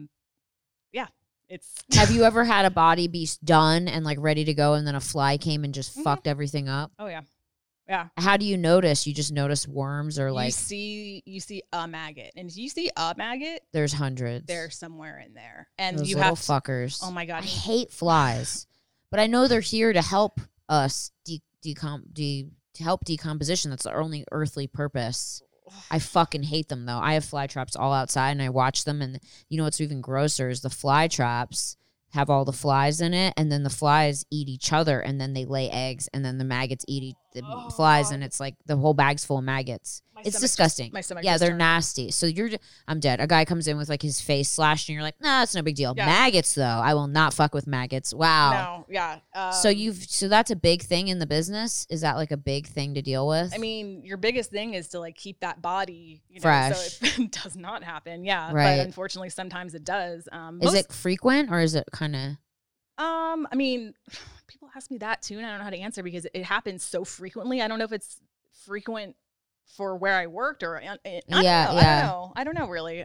it's Have you ever had a body be done and like ready to go, and then a fly came and just fucked everything up? Oh yeah. Yeah. How do you notice? You just notice worms, or like you see a maggot, and if you see a maggot, there's hundreds. they're somewhere in there, and Those you little have to, fuckers. oh my God. I hate flies, but I know they're here to help us help decomposition. That's their only earthly purpose. I fucking hate them though. I have fly traps all outside, and I watch them, and you know what's even grosser is the fly traps have all the flies in it, and then the flies eat each other, and then they lay eggs, and then the maggots eat the flies, and it's like the whole bag's full of maggots. It's disgusting. My stomach Yeah, just they're turned. nasty. So I'm dead. A guy comes in with like his face slashed, and you're like, nah, it's no big deal. Yeah. Maggots though, I will not fuck with maggots. Wow. No, yeah. So that's a big thing in the business. Is that like a big thing to deal with? I mean, your biggest thing is to like keep that body Fresh. so it does not happen. Yeah, Right. but unfortunately, sometimes it does. is it frequent, or is it kind of? I mean, people ask me that too, and I don't know how to answer because it happens so frequently. I don't know if it's frequent for where I worked or I don't know. I don't know really.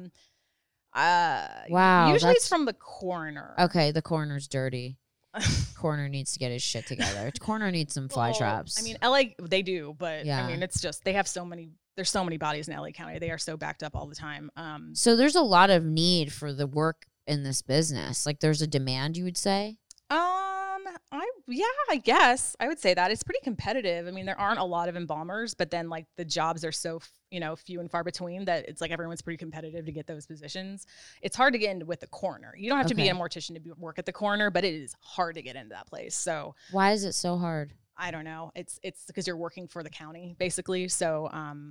Wow, Usually that's- it's from the coroner. Okay, the coroner's dirty. Coroner needs to get his shit together. Coroner needs some fly Well, traps. I mean, LA, they do, but Yeah. I mean, it's just, they have so many, there's so many bodies in LA County. They are so backed up all the time. so there's a lot of need for the work in this business? Like, there's a demand, you would say? I guess I would say that it's pretty competitive. I mean, there aren't a lot of embalmers, but then like the jobs are so, few and far between that it's like everyone's pretty competitive to get those positions. It's hard to get into with the coroner. You don't have to be a mortician to work at the coroner, but it is hard to get into that place. So why is it so hard? I don't know. It's because you're working for the county basically. So,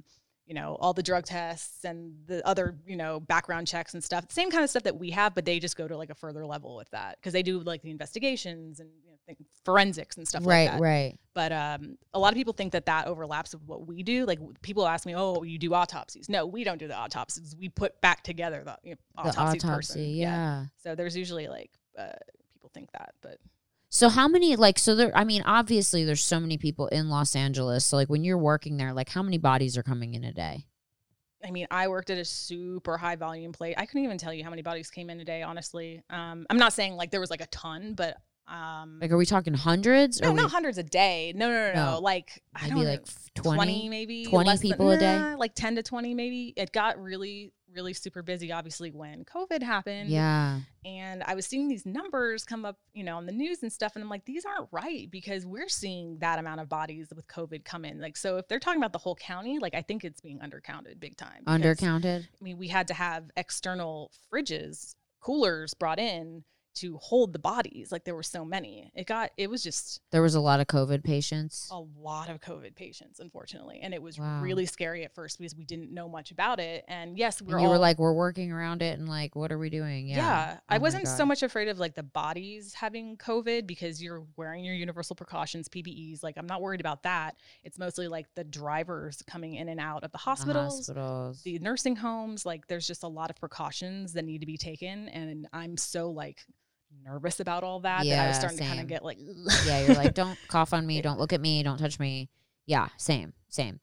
all the drug tests and the other, background checks and stuff, same kind of stuff that we have, but they just go to like a further level with that because they do like the investigations and forensics and stuff like that. Right. But a lot of people think that overlaps with what we do. Like people ask me, "Oh, you do autopsies?" No, we don't do the autopsies. We put back together the autopsy person. Yeah. So there's usually like people think that, but. So how many, obviously there's so many people in Los Angeles. So like when you're working there, like how many bodies are coming in a day? I mean, I worked at a super high volume plate. I couldn't even tell you how many bodies came in a day, honestly. I'm not saying like there was like a ton, but like, are we talking hundreds? No, not hundreds a day. No. Like maybe I don't like know, 20 maybe 20 people a day. Like 10 to 20 maybe. It got really, really super busy, obviously, when COVID happened. Yeah. And I was seeing these numbers come up, on the news and stuff, and I'm like, these aren't right because we're seeing that amount of bodies with COVID come in. Like, so if they're talking about the whole county, like I think it's being undercounted big time. Undercounted. I mean, we had to have external fridges, coolers brought in to hold the bodies. Like there were so many. There was a lot of COVID patients. A lot of COVID patients, unfortunately. And it was really scary at first because we didn't know much about it. And yes, you were like, we're working around it and like, what are we doing? Yeah. I wasn't so much afraid of like the bodies having COVID because you're wearing your universal precautions, PPEs. Like I'm not worried about that. It's mostly like the drivers coming in and out of the hospitals, the nursing homes. Like there's just a lot of precautions that need to be taken. And I'm so like nervous about all that that I was starting to kind of get like you're like, don't cough on me, don't look at me, don't touch me. Same.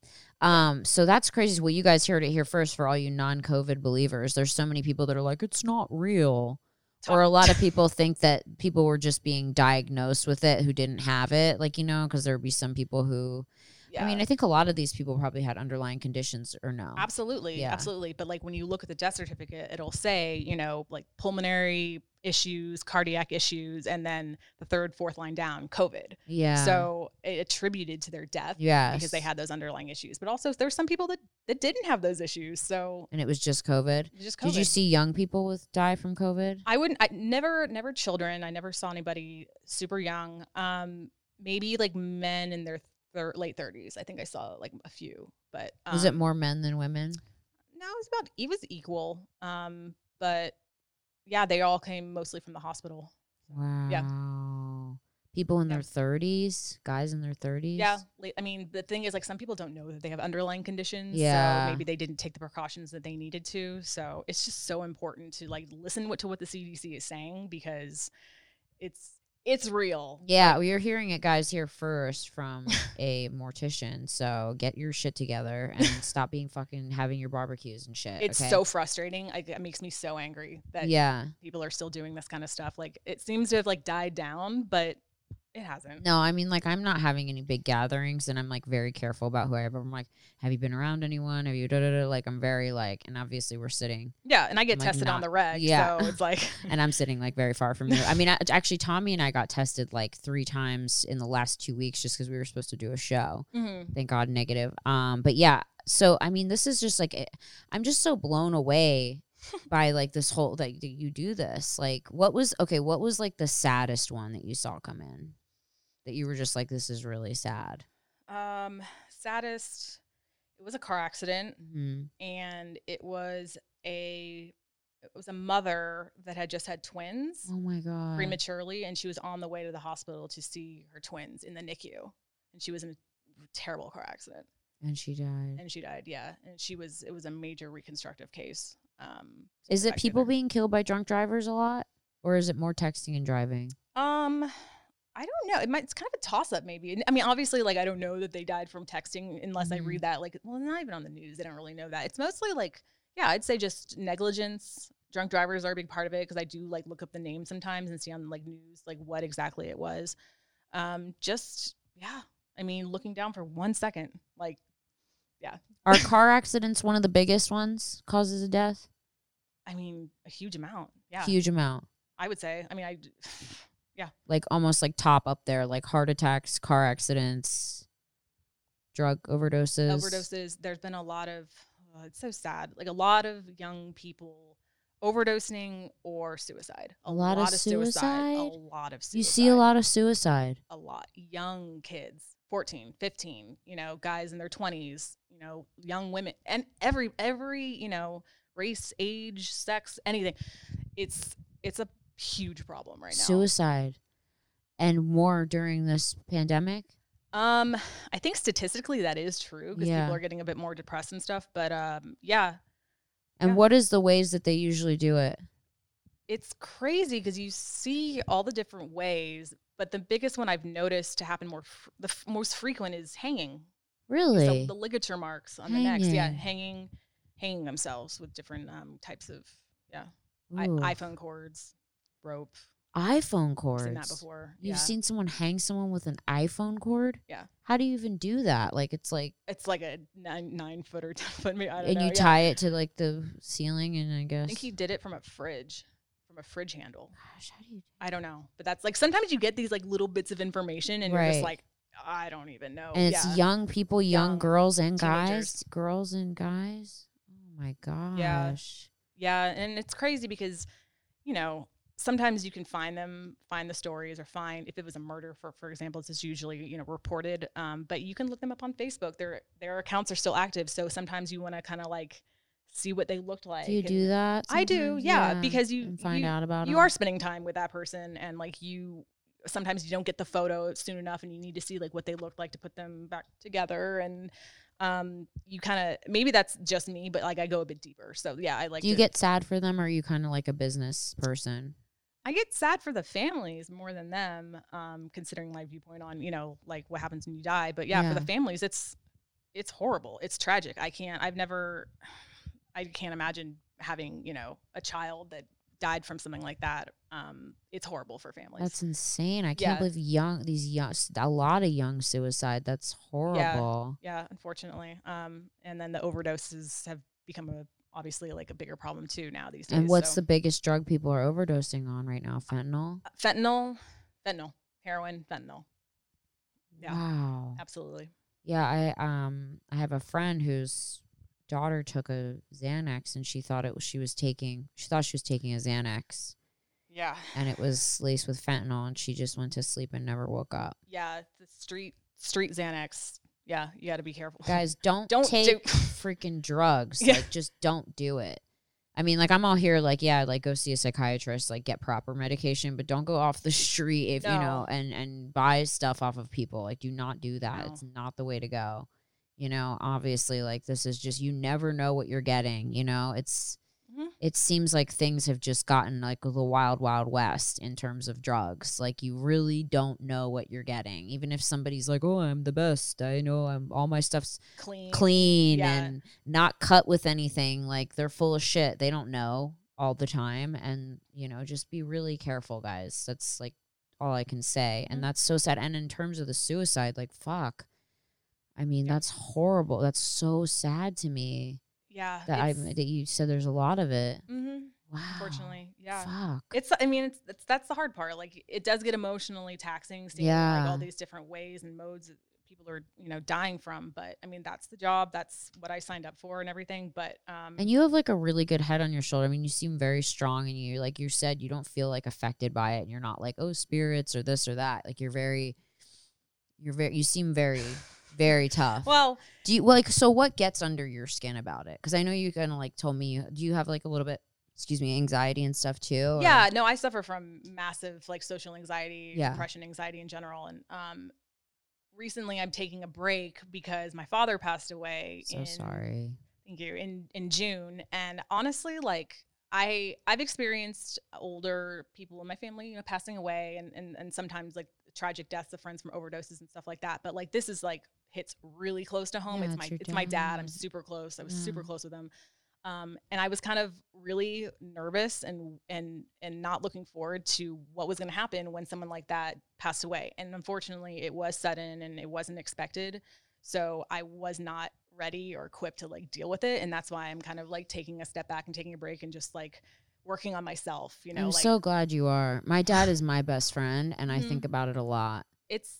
So that's crazy. Well, you guys heard it here first. For all you non-COVID believers, there's so many people that are like, it's not real. Or a lot of people think that people were just being diagnosed with it who didn't have it, like, because there would be some people who I mean, I think a lot of these people probably had underlying conditions or no. Absolutely. But like when you look at the death certificate, it'll say, like pulmonary issues, cardiac issues, and then the third, fourth line down, COVID. Yeah. So it attributed to their death because they had those underlying issues. But also there's some people that didn't have those issues. And it was just COVID. Did you see young people die from COVID? I never children. I never saw anybody super young. Maybe like men in their late 30s. I think I saw like a few, but was it more men than women? No, it was equal. But yeah, they all came mostly from the hospital. Wow. Yeah. People in their 30s, guys in their 30s. Yeah. I mean, the thing is like some people don't know that they have underlying conditions. Yeah. So maybe they didn't take the precautions that they needed to. So it's just so important to like listen to what the CDC is saying because it's real. Yeah, well, you're hearing it, guys, here first from a mortician. So get your shit together and stop being fucking having your barbecues and shit. It's so frustrating. It makes me so angry that people are still doing this kind of stuff. Like it seems to have like died down, but it hasn't. No, I mean, like, I'm not having any big gatherings, and I'm, like, very careful about who I have. I'm like, have you been around anyone? Have you da-da-da? Like, I'm very, like, and obviously we're sitting. Yeah, and I get tested on the reg, so it's like. And I'm sitting, like, very far from you. I mean, actually, Tommy and I got tested, like, 3 times in the last 2 weeks just because we were supposed to do a show. Mm-hmm. Thank God, negative. But, yeah, so, I mean, this is just, like, I'm just so blown away by, like, this whole, like, you do this. Like, what was, like, the saddest one that you saw come in? That you were just like, this is really sad. Saddest, it was a car accident, mm-hmm. and it was a mother that had just had twins. Oh my God. Prematurely, and she was on the way to the hospital to see her twins in the NICU, and she was in a terrible car accident. And she died. Yeah, and it was a major reconstructive case. Is it people being killed by drunk drivers a lot, or is it more texting and driving? I don't know. It's kind of a toss-up, maybe. I mean, obviously, like, I don't know that they died from texting unless mm-hmm. I read that. Like, well, not even on the news. They don't really know that. It's mostly, like, yeah, I'd say just negligence. Drunk drivers are a big part of it because I do, like, look up the name sometimes and see on, like, news, like, what exactly it was. Yeah. I mean, looking down for 1 second, like, yeah. Are car accidents one of the biggest ones, causes of death? I mean, a huge amount. Yeah. Huge amount. I would say. I mean, Like almost like top up there, like heart attacks, car accidents, drug overdoses. There's been a lot of, it's so sad. Like a lot of young people overdosing or suicide. A lot of suicide? A lot of suicide. You see a lot of suicide. A lot. Young kids, 14, 15, guys in their 20s, young women, and every, race, age, sex, anything. It's a huge problem right now. Suicide. And more during this pandemic? I think statistically that is true because people are getting a bit more depressed and stuff. But yeah. And what is the ways that they usually do it? It's crazy because you see all the different ways, but the biggest one I've noticed to happen the most frequent is hanging. Really? So the ligature marks on the necks. Yeah, hanging themselves with different types of iPhone cords, rope. iPhone cords. I've seen that before. You've seen someone hang someone with an iPhone cord? Yeah. How do you even do that? Like it's like a 9 foot or 10 foot. I don't know. And you tie it to like the ceiling, and I guess. I think he did it from a fridge handle. Gosh, how do you? I don't know, but that's like sometimes you get these like little bits of information, and you're just like, I don't even know. And it's young people, young girls and teenagers. girls and guys. Oh my gosh. Yeah, and it's crazy because, sometimes you can find the stories, or find if it was a murder, for example, it's usually reported. But you can look them up on Facebook. Their accounts are still active, so sometimes you want to kind of like see what they looked like. Do you do that? I do, yeah, because you find out about you them. are spending time with that person, and like sometimes you don't get the photo soon enough, and you need to see like what they looked like to put them back together. And you kind of, maybe that's just me, but like I go a bit deeper. So yeah, I like. Do you get sad for them, or are you kind of like a business person? I get sad for the families more than them, considering my viewpoint on, like what happens when you die. But yeah, for the families, it's horrible. It's tragic. I can't imagine having, a child that died from something like that. It's horrible for families. That's insane. I can't believe a lot of young suicide. That's horrible. Yeah, unfortunately. And then the overdoses have become obviously like a bigger problem too now these days. And what's the biggest drug people are overdosing on right now? Fentanyl? Fentanyl, heroin, fentanyl. Yeah. Wow. Absolutely. Yeah, I have a friend whose daughter took a Xanax, and she thought she was taking a Xanax. Yeah. And it was laced with fentanyl, and she just went to sleep and never woke up. Yeah, the street Xanax. Yeah, you got to be careful. Guys, don't take freaking drugs. Yeah. Like, just don't do it. I mean, like, I'm all here, like, yeah, like, go see a psychiatrist, like, get proper medication, but don't go off the street if, and buy stuff off of people. Like, do not do that. No. It's not the way to go. Obviously, like, this is just, you never know what you're getting, It seems like things have just gotten like the wild, wild west in terms of drugs. Like, you really don't know what you're getting. Even if somebody's like, oh, I'm the best. I know all my stuff's clean and not cut with anything. Like, they're full of shit. They don't know all the time. And, just be really careful, guys. That's like all I can say. And that's so sad. And in terms of the suicide, like, fuck. I mean, that's horrible. That's so sad to me. Yeah. That you said there's a lot of it. Mm-hmm. Wow. Unfortunately. Yeah. Fuck. That's the hard part. Like, it does get emotionally taxing seeing like all these different ways and modes that people are, dying from. But I mean, that's the job. That's what I signed up for and everything. But and you have like a really good head on your shoulder. I mean, you seem very strong, and you, like you said, you don't feel like affected by it, and you're not like, oh, spirits or this or that. Like, you seem very very tough. Well, so what gets under your skin about it? Because I know you kind of like told me, do you have like a little bit, anxiety and stuff too? Or? Yeah, no, I suffer from massive like social anxiety, depression, anxiety in general. And recently I'm taking a break because my father passed away. Sorry. Thank you. In June. And honestly, like I've experienced older people in my family, passing away and sometimes like tragic deaths of friends from overdoses and stuff like that. But like, this is like hits really close to home. It's my dad. I'm super close. I was super close with him. And I was kind of really nervous and not looking forward to what was going to happen when someone like that passed away. And unfortunately it was sudden and it wasn't expected. So I was not ready or equipped to like deal with it. And that's why I'm kind of like taking a step back and taking a break and just like working on myself, you know. I'm like, so glad you are. My dad is my best friend, and I think about it a lot. it's,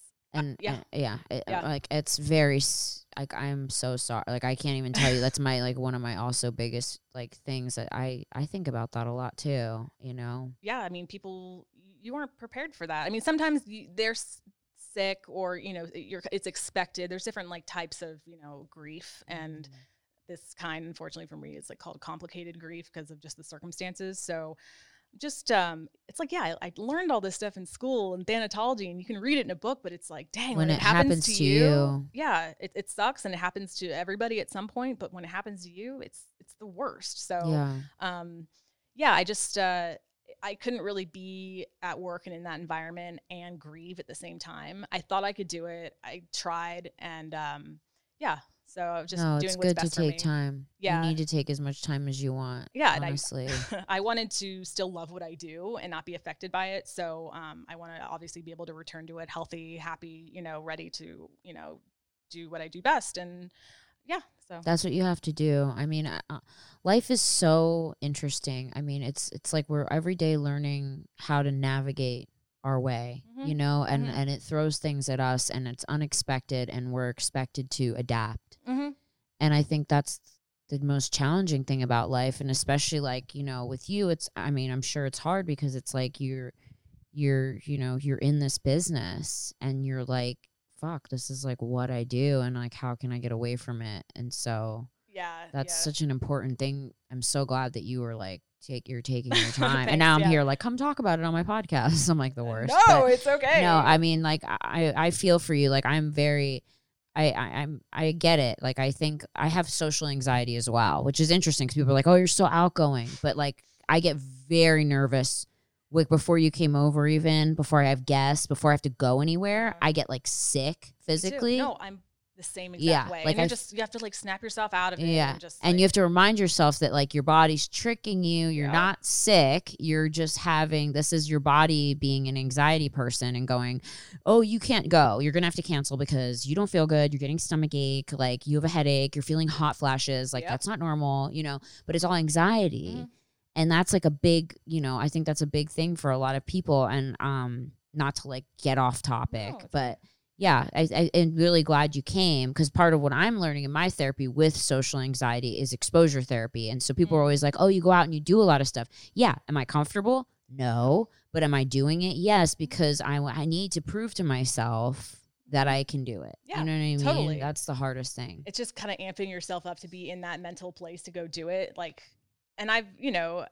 Like it's very like I'm so sorry. Like I can't even tell you. That's my like one of my also biggest like things that I think about that a lot too. You know. yeah, I mean, people, you aren't prepared for that. I mean, sometimes they're sick or, you know, it's expected. There's different like types of, you know, grief, and this kind, unfortunately for me, is like called complicated grief because of just the circumstances. So just it's like, yeah, I learned all this stuff in school and thanatology, and you can read it in a book, but it's like, dang, when it happens to you, yeah, it sucks, and it happens to everybody at some point, but when it happens to you, it's the worst. So yeah, I just I couldn't really be at work and in that environment and grieve at the same time. I thought I could do it. I tried, and yeah. So I was just doing it's what's good best to take for me. time. Yeah. You need to take as much time as you want. Yeah, honestly. and I wanted to still love what I do and not be affected by it. So I want to obviously be able to return to it healthy, happy, you know, ready to, you know, do what I do best. And yeah, so that's what you have to do. I mean, life is so interesting. I mean, it's like we're every day learning how to navigate our way, you know, and it throws things at us, and it's unexpected, and we're expected to adapt. And I think that's the most challenging thing about life. And especially like, you know, with you, it's, I mean, I'm sure it's hard because it's like you know, you're in this business and you're like, fuck, this is like what I do. And like, how can I get away from it? And so that's such an important thing. I'm so glad that you were like, you're taking your time. Thanks, and now I'm here like, come talk about it on my podcast. I'm like the worst. No, it's okay. No, I mean, like I feel for you. Like I'm very, I get it. Like I think I have social anxiety as well, which is interesting because people are like, oh, you're so outgoing. But like I get very nervous like before you came over, even before I have guests, before I have to go anywhere, I get like sick physically. No, I'm the same exact way. Like and you have to like snap yourself out of it. Yeah. And, just, and like, you have to remind yourself that like your body's tricking you. You're not sick. You're just having, this is your body being an anxiety person and going, oh, you can't go. You're going to have to cancel because you don't feel good. You're getting stomach ache. Like you have a headache. You're feeling hot flashes. Like that's not normal, you know, but it's all anxiety. And that's like a big, you know, I think that's a big thing for a lot of people. And not to like get off topic, but yeah, I'm really glad you came because part of what I'm learning in my therapy with social anxiety is exposure therapy. And so people are always like, oh, you go out and you do a lot of stuff. Yeah. Am I comfortable? No. But am I doing it? Yes, because I need to prove to myself that I can do it. Yeah, you know what I mean? totally. That's the hardest thing. It's just kind of amping yourself up to be in that mental place to go do it. Like, and I've, you know,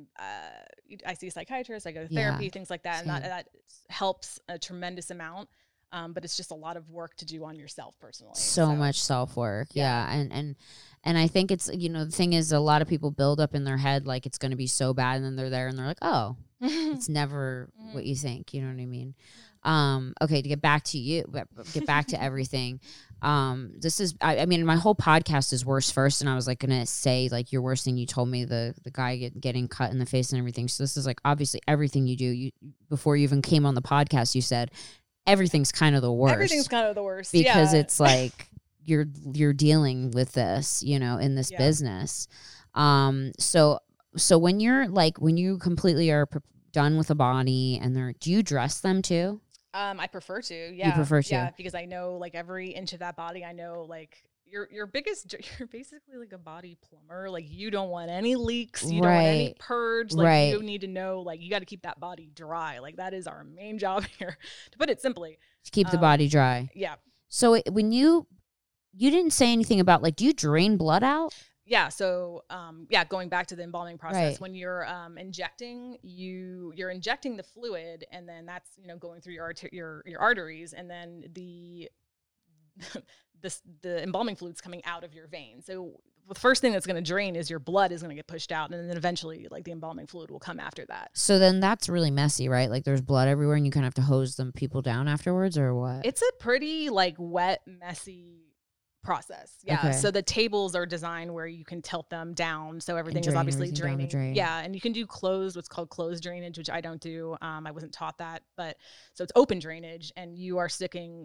I see a psychiatrist, I go to therapy, things like that. And that helps a tremendous amount. But it's just a lot of work to do on yourself personally. So much self-work. Yeah. And I think it's, you know, the thing is a lot of people build up in their head like it's going to be so bad, and then they're there and they're like, oh, it's never what you think. You know what I mean? Okay, to get back to you, get back to everything. This is, I mean, my whole podcast is worse first. And I was like going to say like your worst thing. You told me the guy getting cut in the face and everything. So this is like obviously everything you do. Before you even came on the podcast, you said everything's kind of the worst. Everything's kind of the worst because it's like you're dealing with this, you know, in this business. So when you're like, when you completely are done with a body and do you dress them too? I prefer to. Yeah. You prefer to? Yeah, because I know like every inch of that body. I know like you're basically like a body plumber. Like you don't want any leaks. You don't want any purge. Like you need to know, like you got to keep that body dry. Like that is our main job here, to put it simply. To keep the body dry. Yeah. So when you didn't say anything about like, do you drain blood out? Yeah. So, going back to the embalming process, when you're injecting, you're injecting the fluid, and then that's, you know, going through your arteries, and then the embalming fluid's coming out of your veins. So the first thing that's going to drain is your blood is going to get pushed out, and then eventually like the embalming fluid will come after that. So then that's really messy, right? Like there's blood everywhere, and you kind of have to hose them people down afterwards, or what? It's a pretty like wet, messy process. Yeah. Okay. So the tables are designed where you can tilt them down. So everything is obviously draining. Yeah. And you can do what's called closed drainage, which I don't do. I wasn't taught that, but so it's open drainage, and you are sticking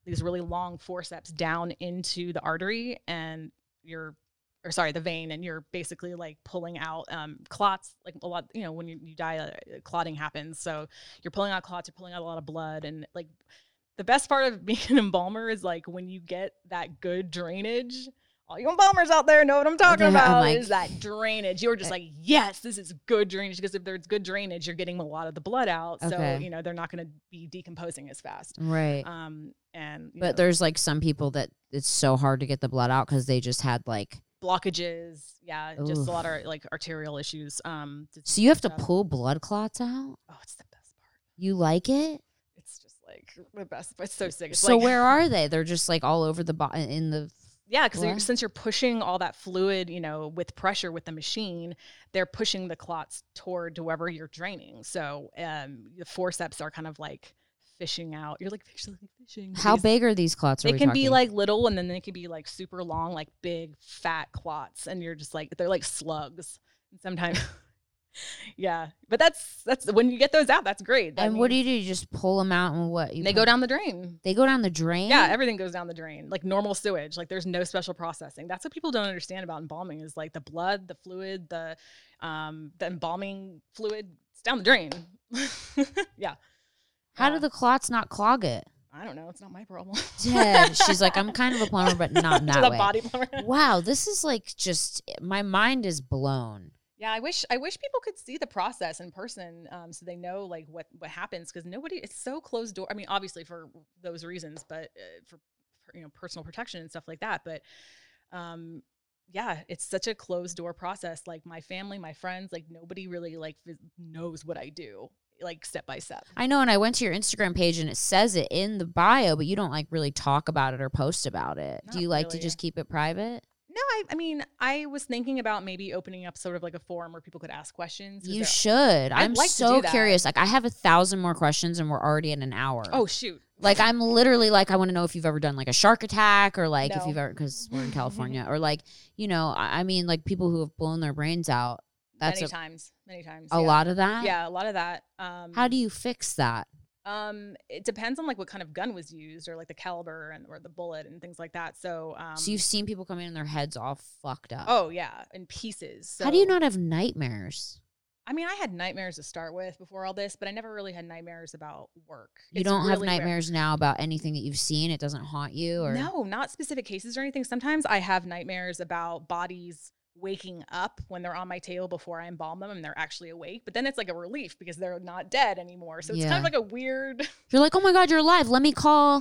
these really long forceps down into the artery and the vein, and you're basically like pulling out clots. Like a lot, when you die, clotting happens. So you're pulling out clots, you're pulling out a lot of blood, and like the best part of being an embalmer is like when you get that good drainage. All you embalmers out there know what I'm talking about. Is that drainage. You're just like, yes, this is good drainage, because if there's good drainage, you're getting a lot of the blood out. So, they're not going to be decomposing as fast. Right. But there's like some people that it's so hard to get the blood out because they just had like blockages. Yeah. Just a lot of like arterial issues. So you have to pull blood clots out? Oh, it's the best part. You like it? It's just like the best. It's so sick. It's so where are they? They're just like all over the in the... Yeah, because since you're pushing all that fluid, with pressure with the machine, they're pushing the clots toward whoever you're draining. So the forceps are kind of like fishing out. You're like fishing. How big are these clots? They can be like little, and then they can be like super long, like big fat clots, and you're just like, they're like slugs. And sometimes, yeah. But that's when you get those out, that's great. And what do? You just pull them out, and what? They go down the drain. They go down the drain? Yeah, everything goes down the drain, like normal sewage. Like there's no special processing. That's what people don't understand about embalming is like the blood, the fluid, the embalming fluid, it's down the drain. Yeah. How do the clots not clog it? I don't know. It's not my problem. Dead. She's like, I'm kind of a plumber, but not in that way. Body plumber. Wow, this is like just, my mind is blown. Yeah, I wish people could see the process in person, so they know like what happens, because it's so closed door. I mean, obviously for those reasons, but for personal protection and stuff like that. But yeah, it's such a closed door process. Like my family, my friends, like nobody really like knows what I do, like step by step. I know, and I went to your Instagram page and it says it in the bio, but you don't like really talk about it or post about it. Do you like to just keep it private? No, I mean, I was thinking about maybe opening up sort of like a forum where people could ask questions. You should. I'm like so curious. Like, I have 1,000 more questions and we're already at an hour. Oh, shoot. Like, I'm literally like, I want to know if you've ever done like a shark attack, or like if you've ever, because we're in California, or like, I mean, like people who have blown their brains out. That's many times. A lot of that? Yeah, a lot of that. How do you fix that? It depends on like what kind of gun was used, or like the caliber or the bullet and things like that. So you've seen people come in and their heads all fucked up. Oh yeah, in pieces. So, how do you not have nightmares? I mean, I had nightmares to start with before all this, but I never really had nightmares about work. You don't have nightmares now about anything that you've seen? It doesn't haunt you? Or no, not specific cases or anything. Sometimes I have nightmares about bodies waking up when they're on my table before I embalm them and they're actually awake. But then it's like a relief because they're not dead anymore. So it's kind of like a weird... You're like, oh my God, you're alive. Let me call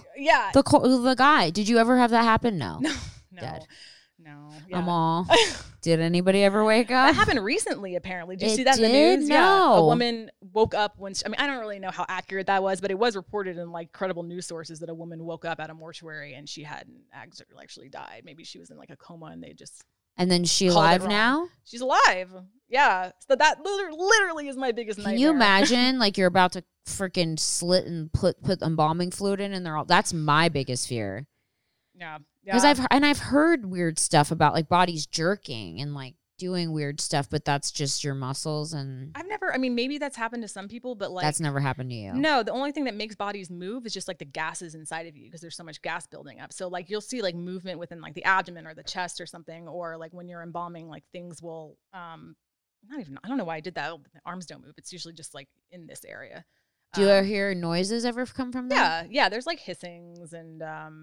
the guy. Did you ever have that happen? No. Dead. No. Yeah. I'm all... Did anybody ever wake up? That happened recently, apparently. Did you see that in the news? No. Yeah. A woman woke up when... I don't really know how accurate that was, but it was reported in like credible news sources that a woman woke up at a mortuary and she hadn't actually died. Maybe she was in like a coma and they just... And then she alive now? She's alive. Yeah. So that literally is my biggest nightmare. Can you imagine like you're about to freaking slit and put embalming fluid in and they're all... That's my biggest fear. Yeah. Because I've heard weird stuff about like bodies jerking and like doing weird stuff, but that's just your muscles. And maybe that's happened to some people, but like that's never happened to you. No, the only thing that makes bodies move is just like the gases inside of you, because there's so much gas building up. So like you'll see like movement within like the abdomen or the chest or something, or like when you're embalming, like things will I don't know why I did that. The arms don't move. It's usually just like in this area. Do you ever hear noises ever come from that? Yeah. There's like hissings and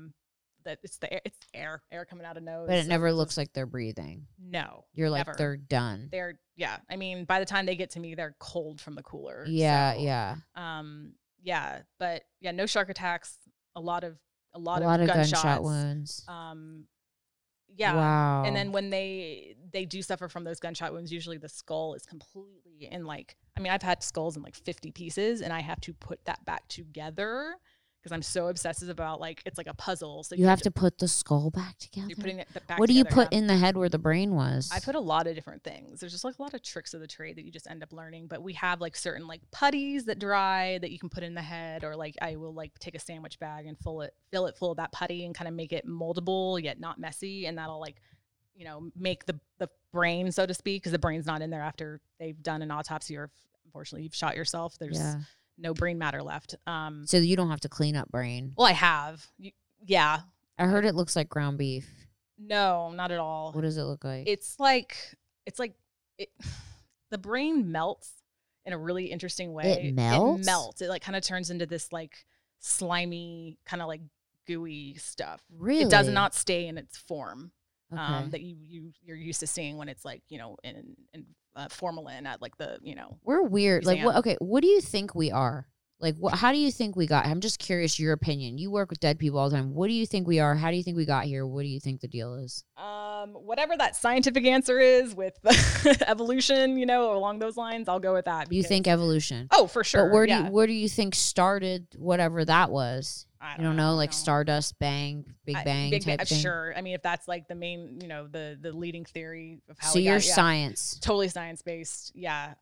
that it's air coming out of nose. But it never looks like they're breathing. No. You're like, never. They're done. I mean, by the time they get to me, they're cold from the cooler. Yeah, so, yeah. But yeah, no shark attacks, a lot of gunshot wounds. Yeah. Wow. And then when they do suffer from those gunshot wounds, usually the skull is completely in like, I've had skulls in like 50 pieces and I have to put that back together because I'm so obsessive about like, it's like a puzzle. So you have to put the skull back together? You're putting it back What do you together, put in the head where the brain was? I put a lot of different things. There's just like a lot of tricks of the trade that you just end up learning. But we have like certain like putties that dry that you can put in the head, or like I will like take a sandwich bag and fill it full of that putty and kind of make it moldable yet not messy. And that'll like, make the brain, so to speak, because the brain's not in there after they've done an autopsy or unfortunately you've shot yourself. There's no brain matter left. So you don't have to clean up brain. Well, I have. Yeah. I heard it looks like ground beef. No, not at all. What does it look like? It's like the brain melts in a really interesting way. It melts? It melts. It like kind of turns into this like slimy, kind of like gooey stuff. Really? It does not stay in its form Okay. that you're used to seeing when it's like, in formalin at like the, We're weird. Like, museum. what do you think we are? Like, how do you think we got? I'm just curious your opinion. You work with dead people all the time. What do you think we are? How do you think we got here? What do you think the deal is? Whatever that scientific answer is with evolution, along those lines, I'll go with that. You think evolution? Oh, for sure. But where do you think started whatever that was? I You don't know, like stardust, bang, Big Bang type thing? Sure. I mean, if that's like the main, the leading theory of how So we you're got, science. totally science-based. Yeah.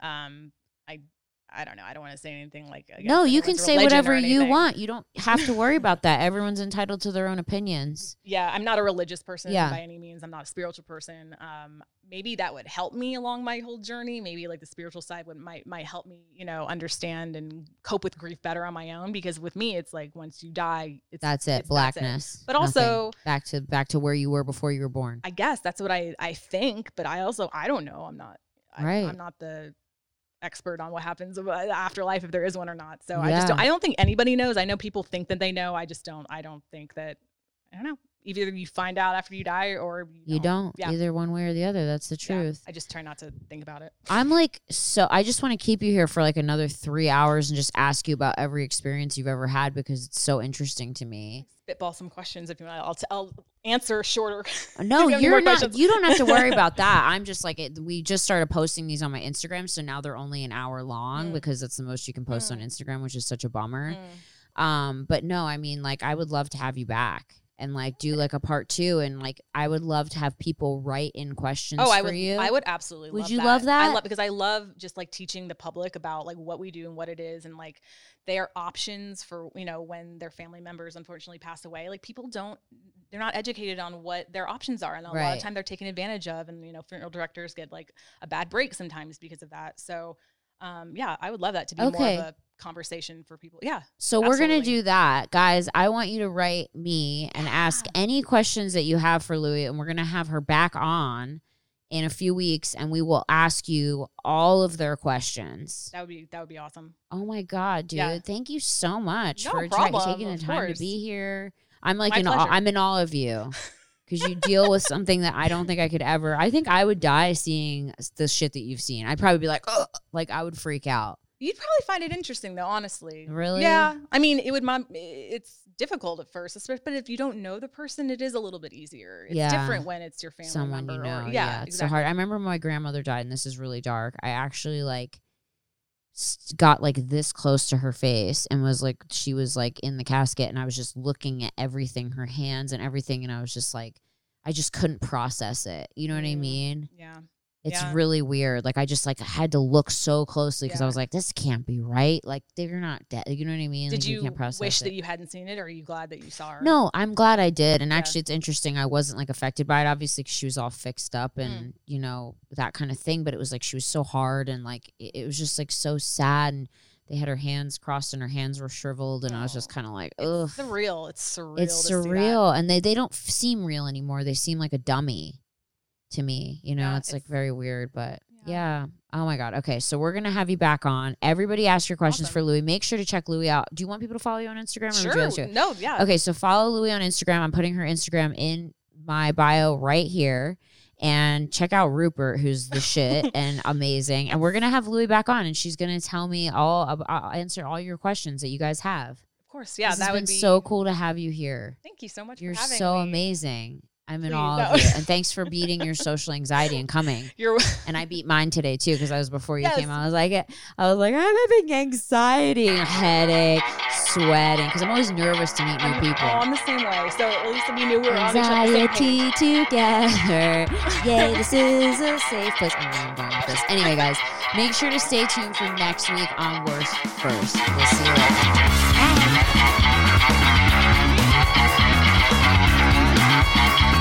I don't know. I don't want to say anything like No, you can anyone's say religion whatever or you anything. want. You don't have to worry about that. Everyone's entitled to their own opinions. Yeah, I'm not a religious person Yeah. by any means. I'm not a spiritual person. Maybe that would help me along my whole journey. Maybe like the spiritual side might help me, understand and cope with grief better on my own. Because with me, it's like once you die, That's it. Blackness. But also Nothing. back to where you were before you were born. I guess that's what I think. But I don't know. I'm not. Right. I'm not the expert on what happens with afterlife, if there is one or not. So Yeah. I don't think anybody knows. I know people think that they know. I don't think that. I don't know. Either you find out after you die or You don't. Yeah. Either one way or the other. That's the Yeah. truth. I just try not to think about it. I'm like, so I just want to keep you here for like another 3 hours and just ask you about every experience you've ever had because it's so interesting to me. Spitball some questions if you want. I'll answer shorter. No, If you have any you're more not. questions. You don't have to worry about that. I'm just like, we just started posting these on my Instagram, so now they're only an hour long because that's the most you can post on Instagram, which is such a bummer. But no, I mean, like, I would love to have you back and like do like a part 2, and like I would love to have people write in questions for you. I would absolutely Would love you that. love that? Because I love just like teaching the public about like what we do and what it is, and like their options for, when their family members unfortunately pass away. Like people they're not educated on what their options are. And a lot Right. of time they're taken advantage of, and, funeral directors get like a bad break sometimes because of that. So, yeah, I would love that to be more Okay. of a conversation for people. Yeah. So we're going to absolutely. do that. Guys, I want you to write me and ask any questions that you have for Louie, and we're going to have her back on in a few weeks, and we will ask you all of their questions. That would be awesome. Oh my God, dude. Yeah. Thank you so much No for problem, taking the of time course. to be here. I'm like My pleasure. I'm in awe of you because you deal with something that I don't think I could ever. I think I would die seeing the shit that you've seen. I'd probably be like, ugh, like I would freak out. You'd probably find it interesting, though, honestly. Really? Yeah. I mean, it's difficult at first, but if you don't know the person, it is a little bit easier. It's Yeah. different when it's your family Someone member. you know. Yeah, it's so hard. I remember when my grandmother died, and this is really dark. I actually like got like this close to her face and was like, she was like in the casket, and I was just looking at everything, her hands and everything, and I was just like, I just couldn't process it. You know what I mean? Yeah. It's Yeah. really weird. Like I just like had to look so closely because I Yeah. was like, this can't be right. Like they're not dead. You know what I mean? Did Like, you can't process wish it. that you hadn't seen it, or are you glad that you saw her? No, I'm glad I did. And Yeah. actually, it's interesting. I wasn't like affected by it, obviously, 'cause she was all fixed up and, that kind of thing. But it was like she was so hard, and like it was just like so sad. And they had her hands crossed and her hands were shriveled. And I was just kind of like, ugh. It's surreal. It's surreal. It's to see that. surreal. And they don't seem real anymore. They seem like a dummy to me. Yeah, it's like it's- very weird. But Yeah. yeah. Oh my God. Okay. So we're going to have you back on. Everybody ask your questions Awesome. for Louie. Make sure to check Louie out. Do you want people to follow you on Instagram? Or would you like Sure. to? No, yeah. Okay, so follow Louie on Instagram. I'm putting her Instagram in my bio right here. And check out Rupert, who's the shit and amazing. And we're going to have Louie back on, and she's going to tell me I'll answer all your questions that you guys have. Of course. Yeah. This That has would been be so cool to have you here. Thank you so much You're for having so me. amazing. I'm in Please, awe no. of you. And thanks for beating your social anxiety and coming. You're And I beat mine today too, because I was before you Yes. came. I was like, I'm having anxiety, headache, sweating, because I'm always nervous to meet new people. I'm the same way. So at least we knew we were on each other's same page. Anxiety together. Yay, this is a safe place. I don't know where I'm going with this. Anyway, guys, make sure to stay tuned for next week on Worst First. We'll see you later. Bye.